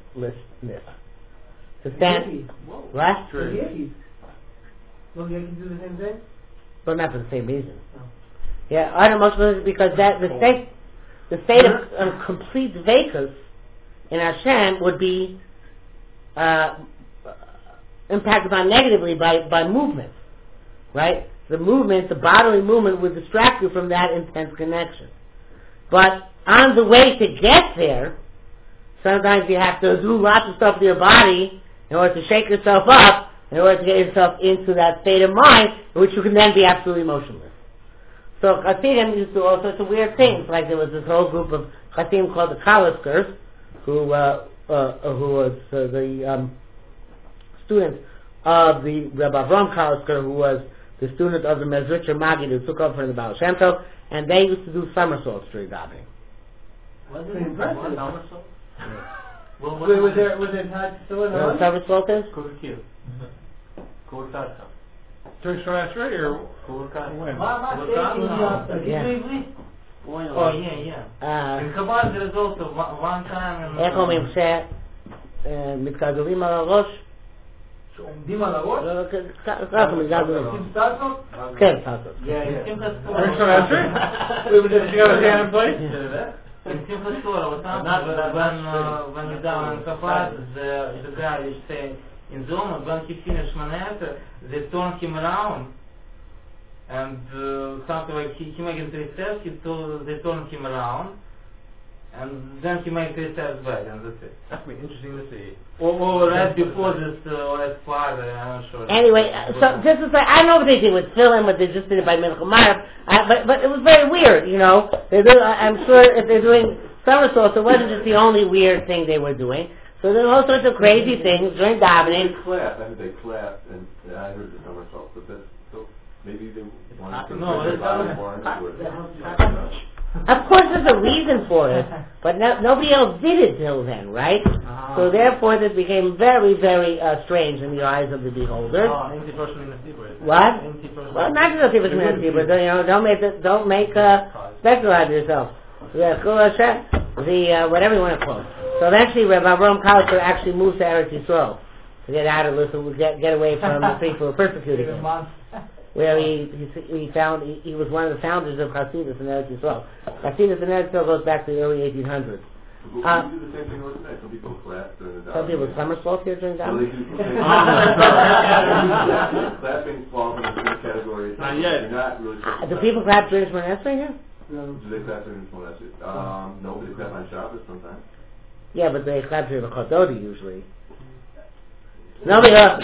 To stand, what? True. Well, you can do the same thing? But not for the same reason. No. Yeah, utter motionlessness because that the state, the state of, of complete vakus in Hashem would be uh, impacted on negatively by, by movement, right? The movement, the bodily movement would distract you from that intense connection. But on the way to get there, sometimes you have to do lots of stuff to your body in order to shake yourself up, in order to get yourself into that state of mind in which you can then be absolutely motionless. So Hasidim used to do all sorts of weird things. Like there was this whole group of Hasidim called the Kaliskers, who uh, uh, who was uh, the um, student of the Rabbi Avram Kalisker, who was the student of the Mezritcher Magid, who took over from the Baal Shem Tov, and they used to do somersaults during davening. Was it impressive? Somersault? Well, was, was there was there time still in You know what somersault is? Kurkir. Kurkata. During Shemona Esrei or Kurkata. when? Yeah. Oh, yeah, yeah. Uh, In Chabad there is also one, one time... איך אומרים שמתגלגלים על הראש? שעומדים על הראש? ככה מתגלגלים. עושים סטטות? כן, סטטות. During Shemona Esrei? Did you have a hand in place? In Simchas Torah, what happens when, uh, when you down in Chabad, the, the guy is saying in Zoma, when he finished Shemona Esrei, they turn him around, and uh, something like he, he makes three steps, he told, they turn him around, and then he makes three steps back, and that's it. That'd be interesting to see. Or, or right before this, uh, or right farther, I'm not sure. Anyway, uh, so this is like, I don't know what they did with film, but they just did it by Mincha Marav, uh, but, but it was very weird, you know. They do, I'm sure if they're doing somersaults, it wasn't just the only weird thing they were doing. So there were all sorts of crazy things during davening. They clap, I mean they clap, and yeah, I heard the somersault, but that's, so maybe they wanted to No, bring it's their body not. more into it. Of course, there's a reason for it, but no, nobody else did it till then, right? Uh-huh. So therefore, this became very, very uh, strange in the eyes of the beholders. Oh, ain't the person in the secret. What? Ain't the person- Well, not just the people in the but you know, don't make the, don't make uh, spectacle out of yourself. Yeah, Chul Hashem, the uh, whatever you want to call it. So eventually, Rabbi Avraham Kaliker actually moved to Eretz Yisrael to get out of listen, get get away from the people who were persecuting him. Where he he, he found he, he was one of the founders of Hasidus in Eretz Yisrael. Hasidus in Eretz Yisrael goes back to the early eighteen hundreds. Well, Uh, we do the same thing with tonight. Some people clap during the Some people somersault here during Well, that. they do clapping falls in the same category. Not yet. You're not really supposed to Do clap. people clap during Shemona Esrei here? Do they clap during the Shemona Esrei? Um, no, but they clap on Shabbos sometimes. Yeah, but they clap during the Chododi usually. Nobody else.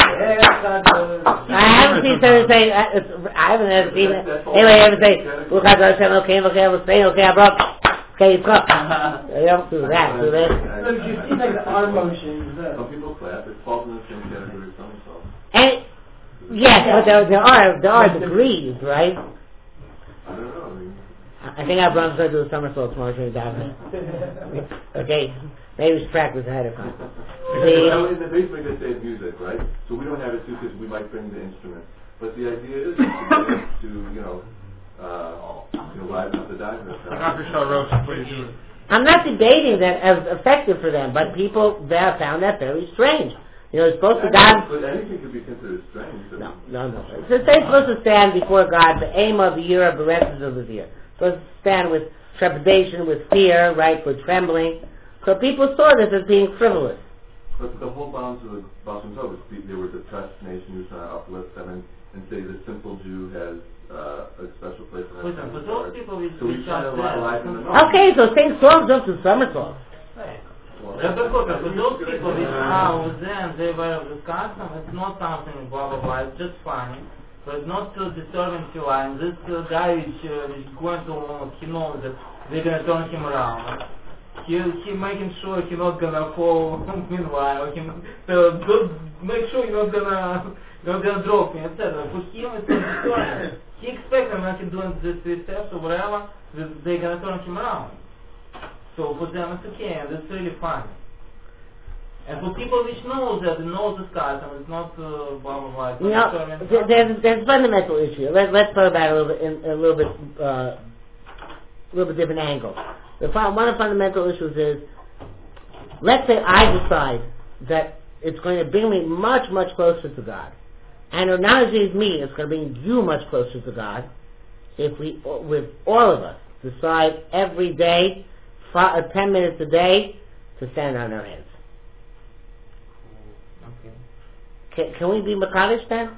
I haven't seen someone say. I I haven't ever seen it. Anyway, I ever say, "Look, I got Hashem. Okay, okay, I was saying, okay, I brought." Okay, it's up. They don't do that, do they? So you see like the arm motions. uh, Some people clap. It falls in the same category as somersault. And yes, but there, there are there are degrees, right? I don't know. I mean, I think our brother's going to do a somersault tomorrow during davening. Okay, maybe we should practice ahead of time. you know, in the basement they say music, right? So we don't have it too because we might bring the instruments. But the idea is to, to you know, uh, you know, liven up the diamond. Doctor Roche, what are you doing? I'm not debating that as effective for them, but people there found that very strange. You know, it's supposed to God. But anything could be considered strange. I No, mean, no, no. It's they're supposed to stand before God, the aim of the year of the rest of the year. Supposed to stand with trepidation, with fear, right, with trembling. So people saw this as being frivolous. But the whole bounds of the Boston Tov is they were a depressed nation who was trying to uplift them and, and say the simple Jew has uh, a special place in our Listen, for family those heart. people we So we we try to just said, liven them up. Okay, so sing songs up to somersaults. Right. Well, Rabbi Koka, for those people which are with them, they were discussing, it's not something blah blah blah, it's just funny, but it's not too disturbing to line. This uh, guy which uh, is going to, uh, he knows that they're going to turn him around. He he making sure he's not gonna fall meanwhile. He so do, make sure you're not gonna not gonna drop me, et cetera. For him it's not disturbing. He expects when he's doing this steps or whatever, that they're gonna turn him around. So for them it's okay, and it's really fun. And for people which knows that, knows the start, and it's not uh, blah blah blah. It's You not know, disturbing. th- there's there's a fundamental issue. Let, let's talk about it a little bit in a little bit uh, a little bit different angle. The fun, one of the fundamental issues is, let's say I decide that it's going to bring me much much closer to God, and not only me, it's going to bring you much closer to God. If we, with all of us, decide every day, five, uh, ten minutes a day, to stand on our heads. Okay. Can, can we be Makadish then?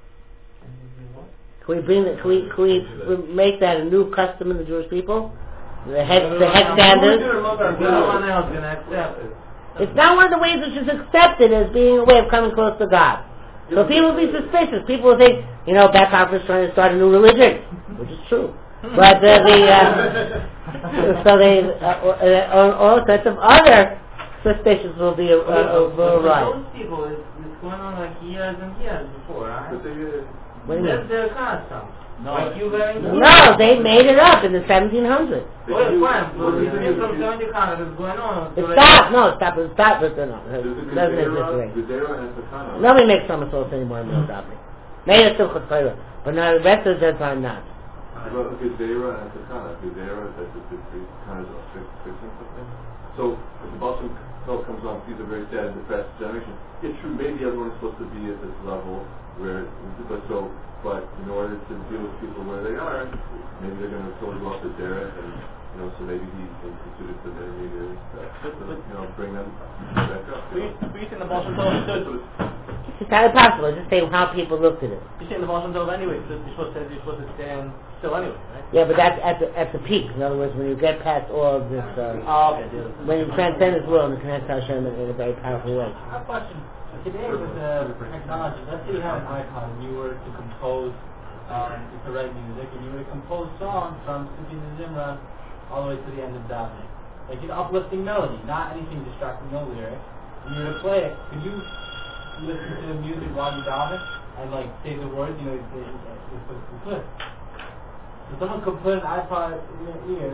Can we bring the, can we, can we make that a new custom in the Jewish people? The head, the head standards? No one else can accept it. It's not one of the ways which is accepted as being a way of coming close to God. So people will be suspicious. People will think, you know, Bethel is trying to start a new religion, which is true. But uh, the, uh, so they, uh, uh, all sorts of other suspicions will be, uh, uh, will For arise. those people, it's, it's going on like years and years before, right? But they, uh, What do you That's mean? their custom. No, Like you wearing No, they made it up in the seventeen hundreds. Well, it's fine. So it's been from seventeen hundred, it's going on. So Stop! No, stop it. Stop it. No, there's it a doesn't exist Gezerah, today. Gezerah and Takana. Nobody makes somersaults anymore in the Davening. Maybe it's still Chutzaira, but not the rest of the time not. Well, Gezerah and Takana. Gezerah, that's the kind of fixing something. So if the Boston Tov comes on, sees a very sad and depressed generation. It's true, maybe everyone's supposed to be at this level where, but so, but in order to deal with people where they are, maybe they're going to totally go off the derech, and you know, so maybe he instituted some intermediaries that, to, you know, bring them back up. You know? you think the Boston Tov stood? It's not impossible. It's just saying how people looked at it. You think the Boston Tov anyway? Because you're supposed to you're supposed to stand still anyway, right? Yeah, but that's at the at the peak. In other words, when you get past all of this, uh, Oh, okay. when you transcend this world and connect to Hashem in, in a very powerful way. I have a question. Today with the technology, let's say you had an iPod and you were to compose, um, to write music, and you were to compose songs from Sufi and Zimra all the way to the end of Davening. Like an uplifting melody, not anything distracting, no lyrics. And you were to play it, could you listen to the music while you daven and like say the words, you know, it's, it's, it's, it's good. So someone could put an iPod in your ear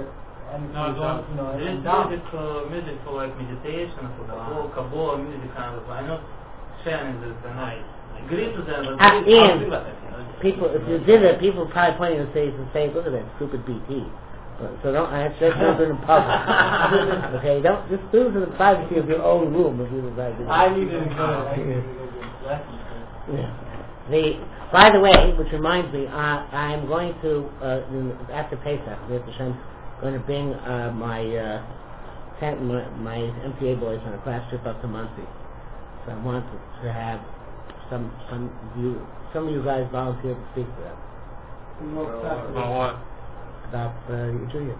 and No, you know, you know, there's and down. music for music for like meditation, for Kabbalah, Kabbalah music kind of. I know Shannon is a nice. Agree to them, but Ah, please, Ian, I'll think about that, you know. people, if you did it, people would probably point and say, and say, look at that stupid B T. Uh, So don't, that's just do it in public. Okay, don't, just do it in the privacy of your own room if you would like to. I needed to go. I needed to go to lessons. Yeah. The, by the way, which reminds me, uh, I'm going to, uh, in, after Pesach, I'm going to bring uh, my, uh, ten, my, my M T A boys on a class trip up to Muncie. So I want to, to have some some of you some of you guys volunteer to speak to them About what? about uh, Judaism.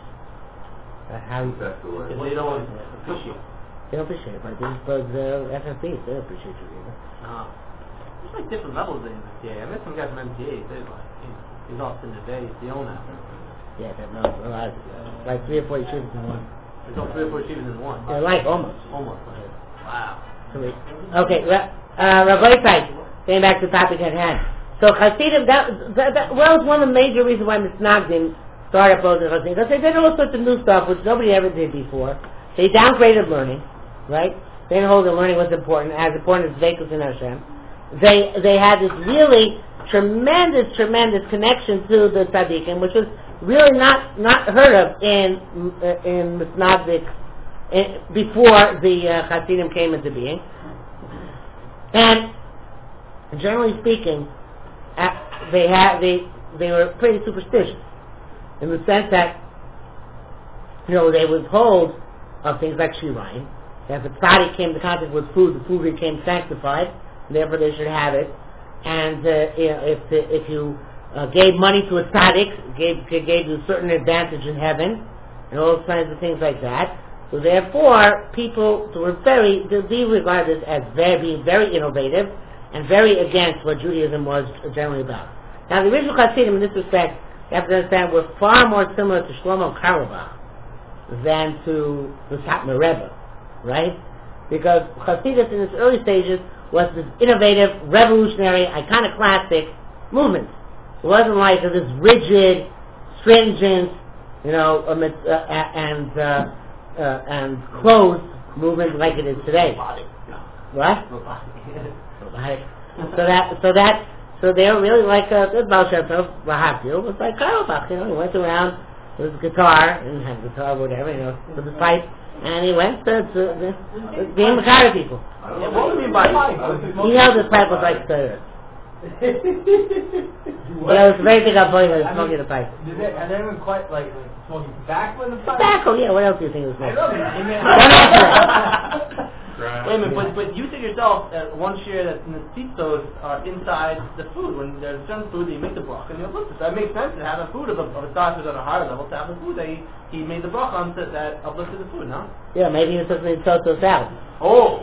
Uh, how you, That's the way. If they don't appreciate. they don't appreciate it, but the, but the F F B they don't appreciate Judaism. Uh, there's like different levels in M T A. I met some guys from M T A. They're like, you know, he's off in the day. He's the owner. Yeah, they know a lot. Like three or four yeshivas in one. There's all three or four achievements in one. They're like almost. Almost. Like, wow. Three. Okay, Ra- uh, Rabbi Isai, getting back to the topic at hand. So Hasidim, that, that, that well, it's one of the major reasons why Misnagdim started opposing Hasidim, because they did all sorts of new stuff which nobody ever did before. They downgraded learning, right? They didn't hold that learning was important, as important as Veikus and Hashem. They they had this really tremendous, tremendous connection to the Tzaddikim, which was really not not heard of in in Misnagdim before the uh, Hasidim came into being. And generally speaking, uh, they had they they were pretty superstitious in the sense that, you know, they would hold of things like shirayim. That if a tzaddik came into contact with food, the food became sanctified, and therefore they should have it. And uh, you know, if the, if you uh, gave money to a tzaddik, gave gave you a certain advantage in heaven, and all kinds of things like that. So therefore, people were very, they regarded as very, being very innovative and very against what Judaism was generally about. Now, the original Hasidim, in this respect, you have to understand, were far more similar to Shlomo Karlebach than to the Satmar Rebbe, right? Because Hasidus in its early stages was this innovative, revolutionary, iconoclastic movement. It wasn't like this rigid, stringent, you know, um, uh, and uh, uh, and closed movement like it is today. What? Robotic. So that, so that, so they're really like a good Baal Shem Tov, Rahatil, was like Karlebach, you know, he went around with his guitar, and had guitar, whatever, you know, with his pipe, and he went to, to, to, to being Makari people. Yeah, what do you mean by He held his pipe with like the, well, it was very big up point, he was smoking the pipe. Did they, and they were quite like, like smoking tobacco in the pipe? Tobacco, yeah, what else do you think he was I smoking? know, I mean, Don't answer that. Right. Wait a minute, but, but you said yourself that one share that the tzitzos are inside the food. When there's certain food that you make the bracha and you have So it makes sense to have a food of a, of a size at a higher level to have a food that he, he made the bracha on that, that uplifted the food, no? Yeah, maybe he was supposed to toast salad. Oh!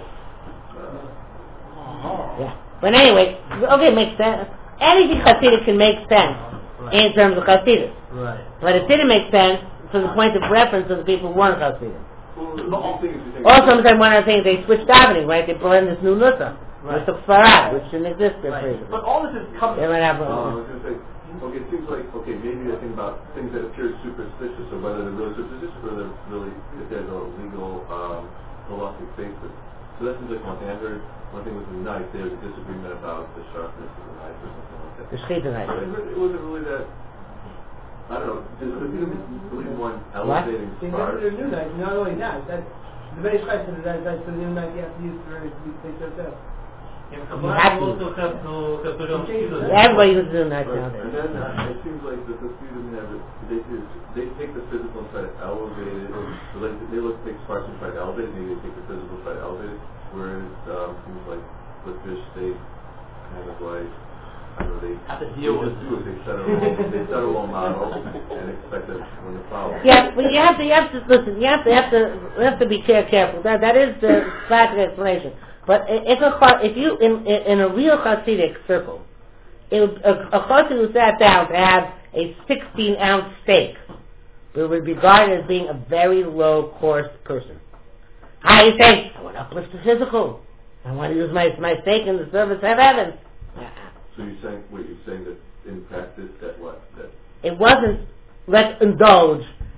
Yeah. But anyway, okay, it makes sense. Anything Hasidic can make sense Right. in terms of Hasidus. Right. But it didn't make sense from the point of reference of the people who weren't Hasidim. Well, the whole thing is you think- Also, sometimes one of the things they switched davening, right? They brought in this new nusach, Right. the Farad, which didn't exist before. Right. But all this is coming. They went out Uh, I for was going to say, okay, it seems like, okay, maybe I think about things that appear superstitious, or whether they're really superstitious, or they're really, if there's a legal, um, philosophic basis. So that seems like one thing. I heard one thing with the knife, there was a disagreement about the sharpness of the knife or something like that. the Shechita But night. it really- it wasn't really that, I don't know, does the believe one elevating See, spark? they're new knives, not only that, that's, the very question is that, that's the new knife you have to use for, you take those out. You have to. Everybody uses a knife Right. nowadays. And then uh, it seems like the Hasidim have it, they, do- they take the physical and try to elevate it, or like they look take sparks and try to elevate it, maybe they take the physical and try to elevate it, whereas um, seems like with fish they kind of like, I don't know, they Have to deal they with just do it, they set a role, they set a role model and expect everyone to follow. Yeah, but you have to, you have to listen. You have to, you have to, you have to be care- careful. That that is the classic explanation. But i- if a cha- if you in in in a real Hasidic circle, it would, a, a Chassid who sat down to have a sixteen ounce steak, it would be regarded as being a very low course person. How you say? I want to uplift the physical. I want to use my my steak in the service of heaven. So you're saying, wait, you're saying that in practice that what? That It wasn't, let's indulge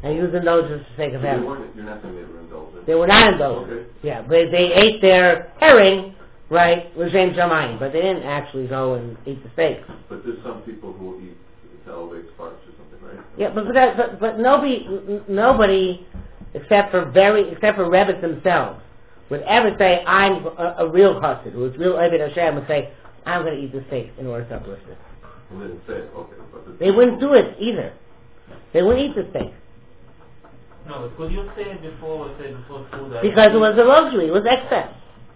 and used indulgence for the sake So of they having. weren't, you're not saying they were indulgent. They were not indulgent. Okay. Yeah, but they ate their herring, right, l'shem shamayim, but they didn't actually go and eat the steak. But there's some people who eat to elevate sparks or something, right? Yeah, but but, that, but, but nobody n- nobody except for very except for rabbis themselves would ever say I'm a, a real chassid who is real Eved Hashem would say I'm going to eat the steak in order to uplift it. And they didn't say it. Okay. But the They wouldn't do it either. They wouldn't eat the steak No, could you say it before, say before food? that- because it was a luxury. It was excess.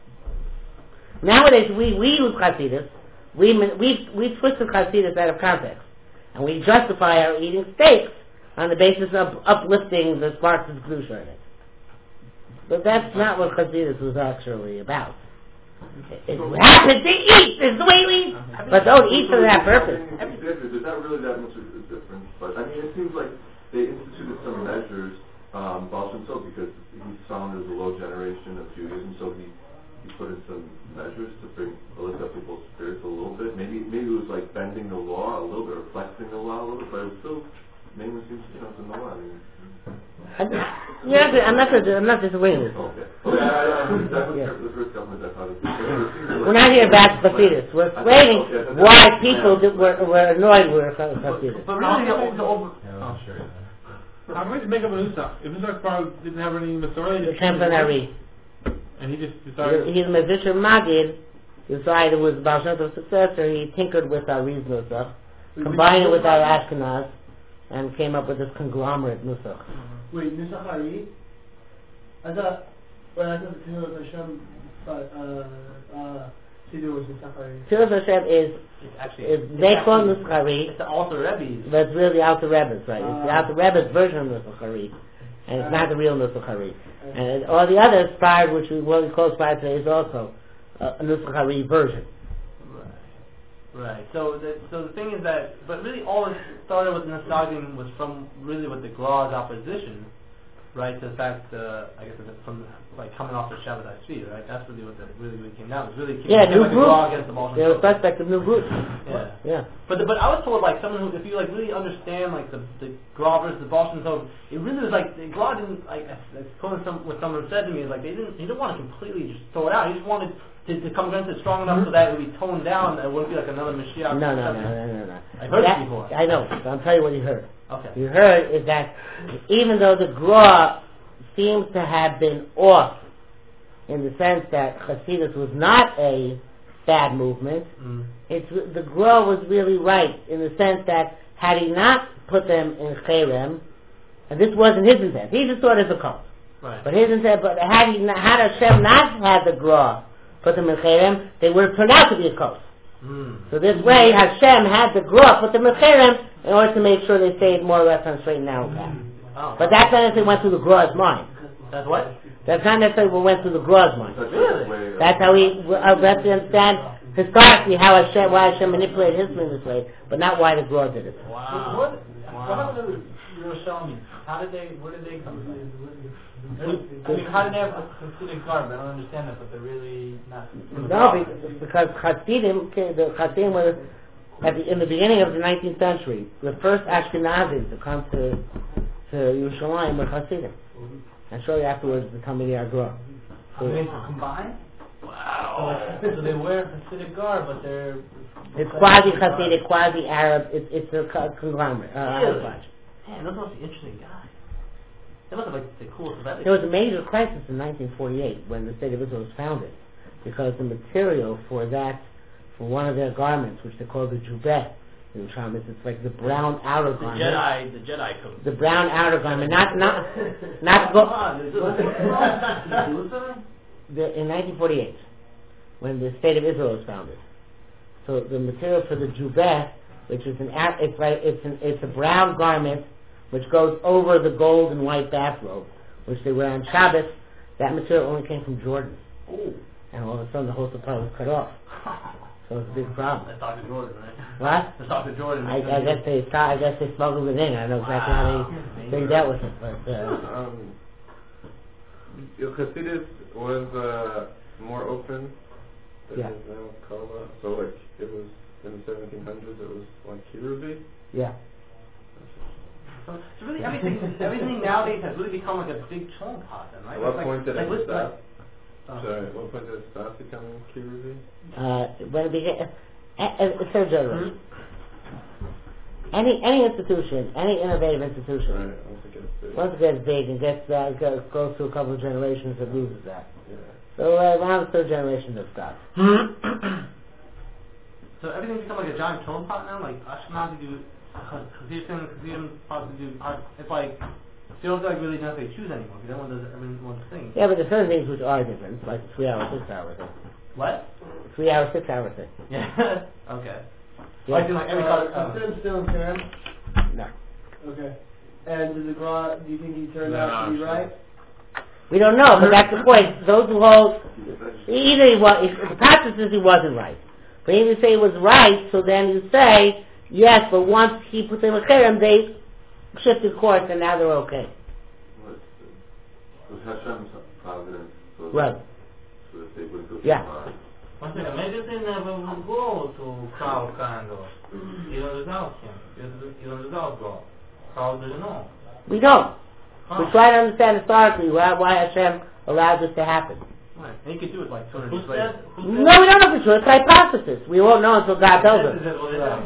Nowadays we we use chassidus. We we we twist the chassidus out of context, and we justify our eating steaks on the basis of uplifting the sparks of kedusha in it. But that's not what chassidus was actually about. It, it happens to eat. It's the way we eat, but don't eat for that purpose. There's not really that much of a difference, but I mean, it seems like they instituted some measures, um, Baal Shem Tov, because he's found as a low generation of Judaism, so he, he put in some measures to bring to lift up people's spirits a little bit. Maybe maybe it was like bending the law a little bit, or flexing the law a little bit, but it still mainly seems to be something in the law. I mean, I'm not. I'm not. I'm not disagreeing with you. okay. Okay, I, I, I, that was Yeah. the first government I thought it was. We're not here about chassidus. We're explaining why people that were, were annoyed with chassidus. But really, the, the over... Yeah, I'm sure. How do we make up a Nusach? If Nusach Bar didn't have any Masorah, The Tempanari. and he just decided. He's Mevishar Magid. Decided it was Baal Shem Tov's successor. He tinkered with our Riz Nusach, combined it with our Ashkenaz, and came up with this conglomerate Nusach. Wait, Nusach Ari? I thought, well, I thought the Tehillah Hashem, but, uh, uh, Siddur was Nusach Ari. Tzilas Hashem is, It's actually... is they call Nusach Ari, It's the Alter Rebbe's. but it's really the Alter Rebbe's, right? It's the Ah. Alter Rebbe's version of Nusach Ari, and it's not the real Nusach Ari. And all the others, Spard, which we what we call Spard today, is also uh, a Nusach Ari version. Right. So the so the thing is that, but really all it started with Nasagim was from really with the Glaw's opposition, right? To the fact, uh, I guess it's from like coming off the Shabbat Tzvi, right? That's really what the, really really came down. It was really Yeah, came new like group. the Glaw against the Baal Shem They're a Tov. suspect of new groups. Yeah. Yeah. But the, but I was told like someone who, if you like really understand like the the Glaw versus the Baal Shem Tov, it really was like the Glaw didn't like. Like some what someone said to me is like they didn't he didn't want to completely just throw it out. He just wanted to, to come against it strong enough so that it would be toned down and it wouldn't be like another Mashiach. No, no, no, no, no, no. I heard That- it before. I know. So I'll tell you what you heard. Okay. You heard is that even though the Gra seems to have been off in the sense that Hasidus was not a bad movement, Mm. it's the Gra was really right in the sense that had he not put them in Cherem, and this wasn't his intent. He just saw it as a cult. Right. But his intent, but had he not, had Hashem not had the Gra put them in Cherem, they would have turned out to be a cult. Mm. So this way, Hashem had the Gra put them in Cherem in order to make sure they stayed more or less on a straight and narrow path. Oh. But that's not necessarily went through the Gra's mind. That's what? That's not necessarily what went through the Gra's mind. That's Really? the way, uh, That's how he, uh, that's to understand historically how Hashem, why Hashem manipulated his in this way, but not why the Gra did it. Wow. What, what happened to Yerushalmi? How did they, where did they come from? I mean, how did they have a Hasidic garb? I don't understand that, but they're really not. No, be- because Hasidim, okay, the Hasidim were at the, in the beginning of the nineteenth century, the first Ashkenazim to come to to Yerushalayim were Hasidim, and shortly afterwards the Talmidei Gra. So they combine? Wow. So, so they wear Hasidic garb, but they're... It's quasi Hasidic, quasi Arab. It's it's a co- conglomerate. Uh, Really? hodgepodge. Man, those must be interesting guys. They must have like the coolest event. There was a major crisis in nineteen forty-eight when the state of Israel was founded, because the material for that, for one of their garments, which they call the jubeh in Yerushalmi, it's like the brown outer The garment. Jedi, the Jedi code. The brown outer garment, not not not go. The, in nineteen forty-eight, when the state of Israel was founded, so the material for the jubeh, which is an Ar- it's like it's an, it's a brown garment which goes over the gold and white bathrobe, which they wear on Shabbos. That material only came from Jordan, Ooh. and all of a sudden the whole supply was cut off. So it's a big problem. That's Doctor Jordan, right? What? That's Doctor Jordan. I, I guess they I guess they smuggled it in. I don't know exactly Wow. how they, they dealt with it, but uh, Um, Hasidus was uh, more open than Yeah. is now Kala. So like it was in the seventeen hundreds, it was like Kirubi. yeah. So it's really everything. Everything nowadays has really become like a big chong pot, then, right? At what It's like, point did like, it with- stop? like, uh, Sorry, at what point did it stop becoming key review? Uh, when it began, uh, uh, third generation. Hmm? Any any institution, any innovative institution, Right, once it gets big. once it gets big and gets uh, goes, goes through a couple of generations, it loses that. Yeah. So uh, around the third generation, it stops. So everything's become like a giant chong pot now. Like Ashkenazi do Chassidim, Chassidim possibly do. uh, It's like they don't like really know if they choose anymore because everyone does everyone's thing. Yeah, but there's certain things which are different, like the three-hour, six-hour thing. What? Three-hour, six-hour thing. Yeah. Okay. Yeah. I feel like every Uh, color. Hashem still in Tehran? No. Okay. And does the Gra, do you think he turned No, out to be no, right? We don't know, but that's the point. Those who hold, either he was, if the practice is he wasn't right. But if you say he was right, so then you say, yes, but once he put them in Cherem, they shifted course and now they're okay. Was, was Hashem's providence so Right. that, so that they wouldn't go Yeah. too far? One second, maybe they never will go to Karl Kando. Even without him. Even even without God. How do you know? We don't. How? We try to understand historically why, why Hashem allowed this to happen. Right. And you could do it like two hundred Who years later. said? Who No, we don't know for sure. It's hypothesis. We won't know until God tells This us. is it, what it is.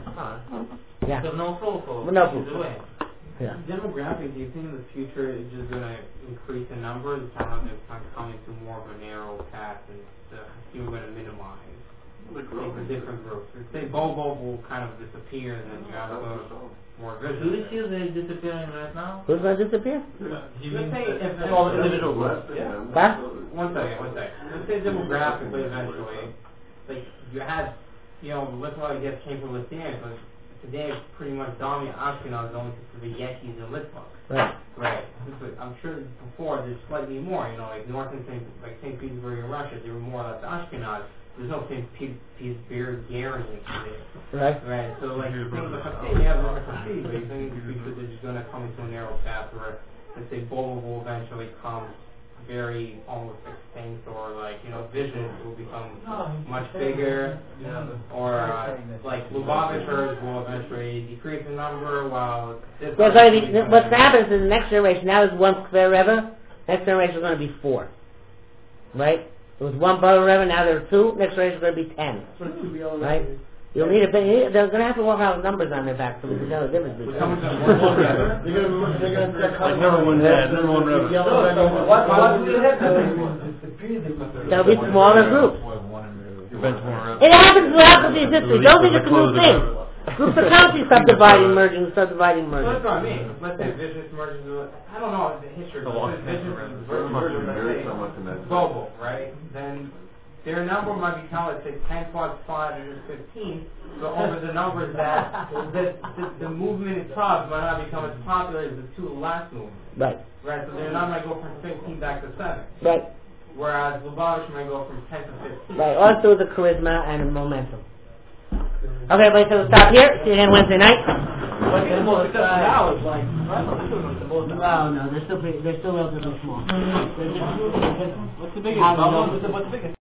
Huh. Yeah. There's no proof of No either proof. way. Yeah. Demographic, do you think in the future it's just going to increase in numbers? It's how they're kind of coming to more of a narrow path and the you're going to minimize The like, growth the is- different groups? Say Bobo will kind of disappear and then you have That's the all. more Do you vision. feel they're disappearing right now? Who's going to disappear? He Let's means say that- if That's all the individual Less groups. than Yeah. them, Huh? so- One second, one second. Let's say demographically eventually, like you had, you know, let's not guess came from Lithuania, but today it's pretty much dominant Ashkenaz only to the Yetis and Litvaks. Right. Right. But I'm sure before there's slightly more, you know, like North and Saint like Saint Petersburg in Russia, they were more or less Ashkenaz. There's no Saint Petersburg today. Right. Right. So like things like Hasid, you have different Hasid, but you think in the future they're just gonna come into a narrow path where let's say Bobo will eventually come very almost extinct, or like, you know, vision will become much bigger, or uh, like Lubavitchers will eventually decrease in number while this There's going to be, what's going to happen is the next generation, now is one Kver Rebbe, next generation is going to be four. Right? There was one Baba Rebbe, now there are two, next generation is going to be ten. Right? You'll need a big, they're going to have to walk out with numbers on their back so we can tell the difference between them. They're gonna, they're gonna start cutting Like number one dad, number one rebbe. yellow So, so what, what do you have to There'll be smaller groups. Bench more It happens throughout the history. Don't think it's a new thing. Groups of counties subdividing, merging, subdividing, So that's merging. what I mean. Let's say vicious merges with, I don't know the history, The but long vicious history. versus merges, let's Very say, somewhat in that- global, right? Then their number might be counted, say ten plus five is fifteen, but over the numbers that the, the, the movement itself might not become as popular as the two last movements. Right. Right, so their number might go from fifteen back to seven. Right. Whereas Lubavitch might go from ten to fifteen. Right. Also the charisma and the momentum. Okay, wait, so we'll stop here. See you again Wednesday night. But the most successful now is like, the most. No, no, they're still pretty, they're still relatively small. What's the biggest? What's the biggest?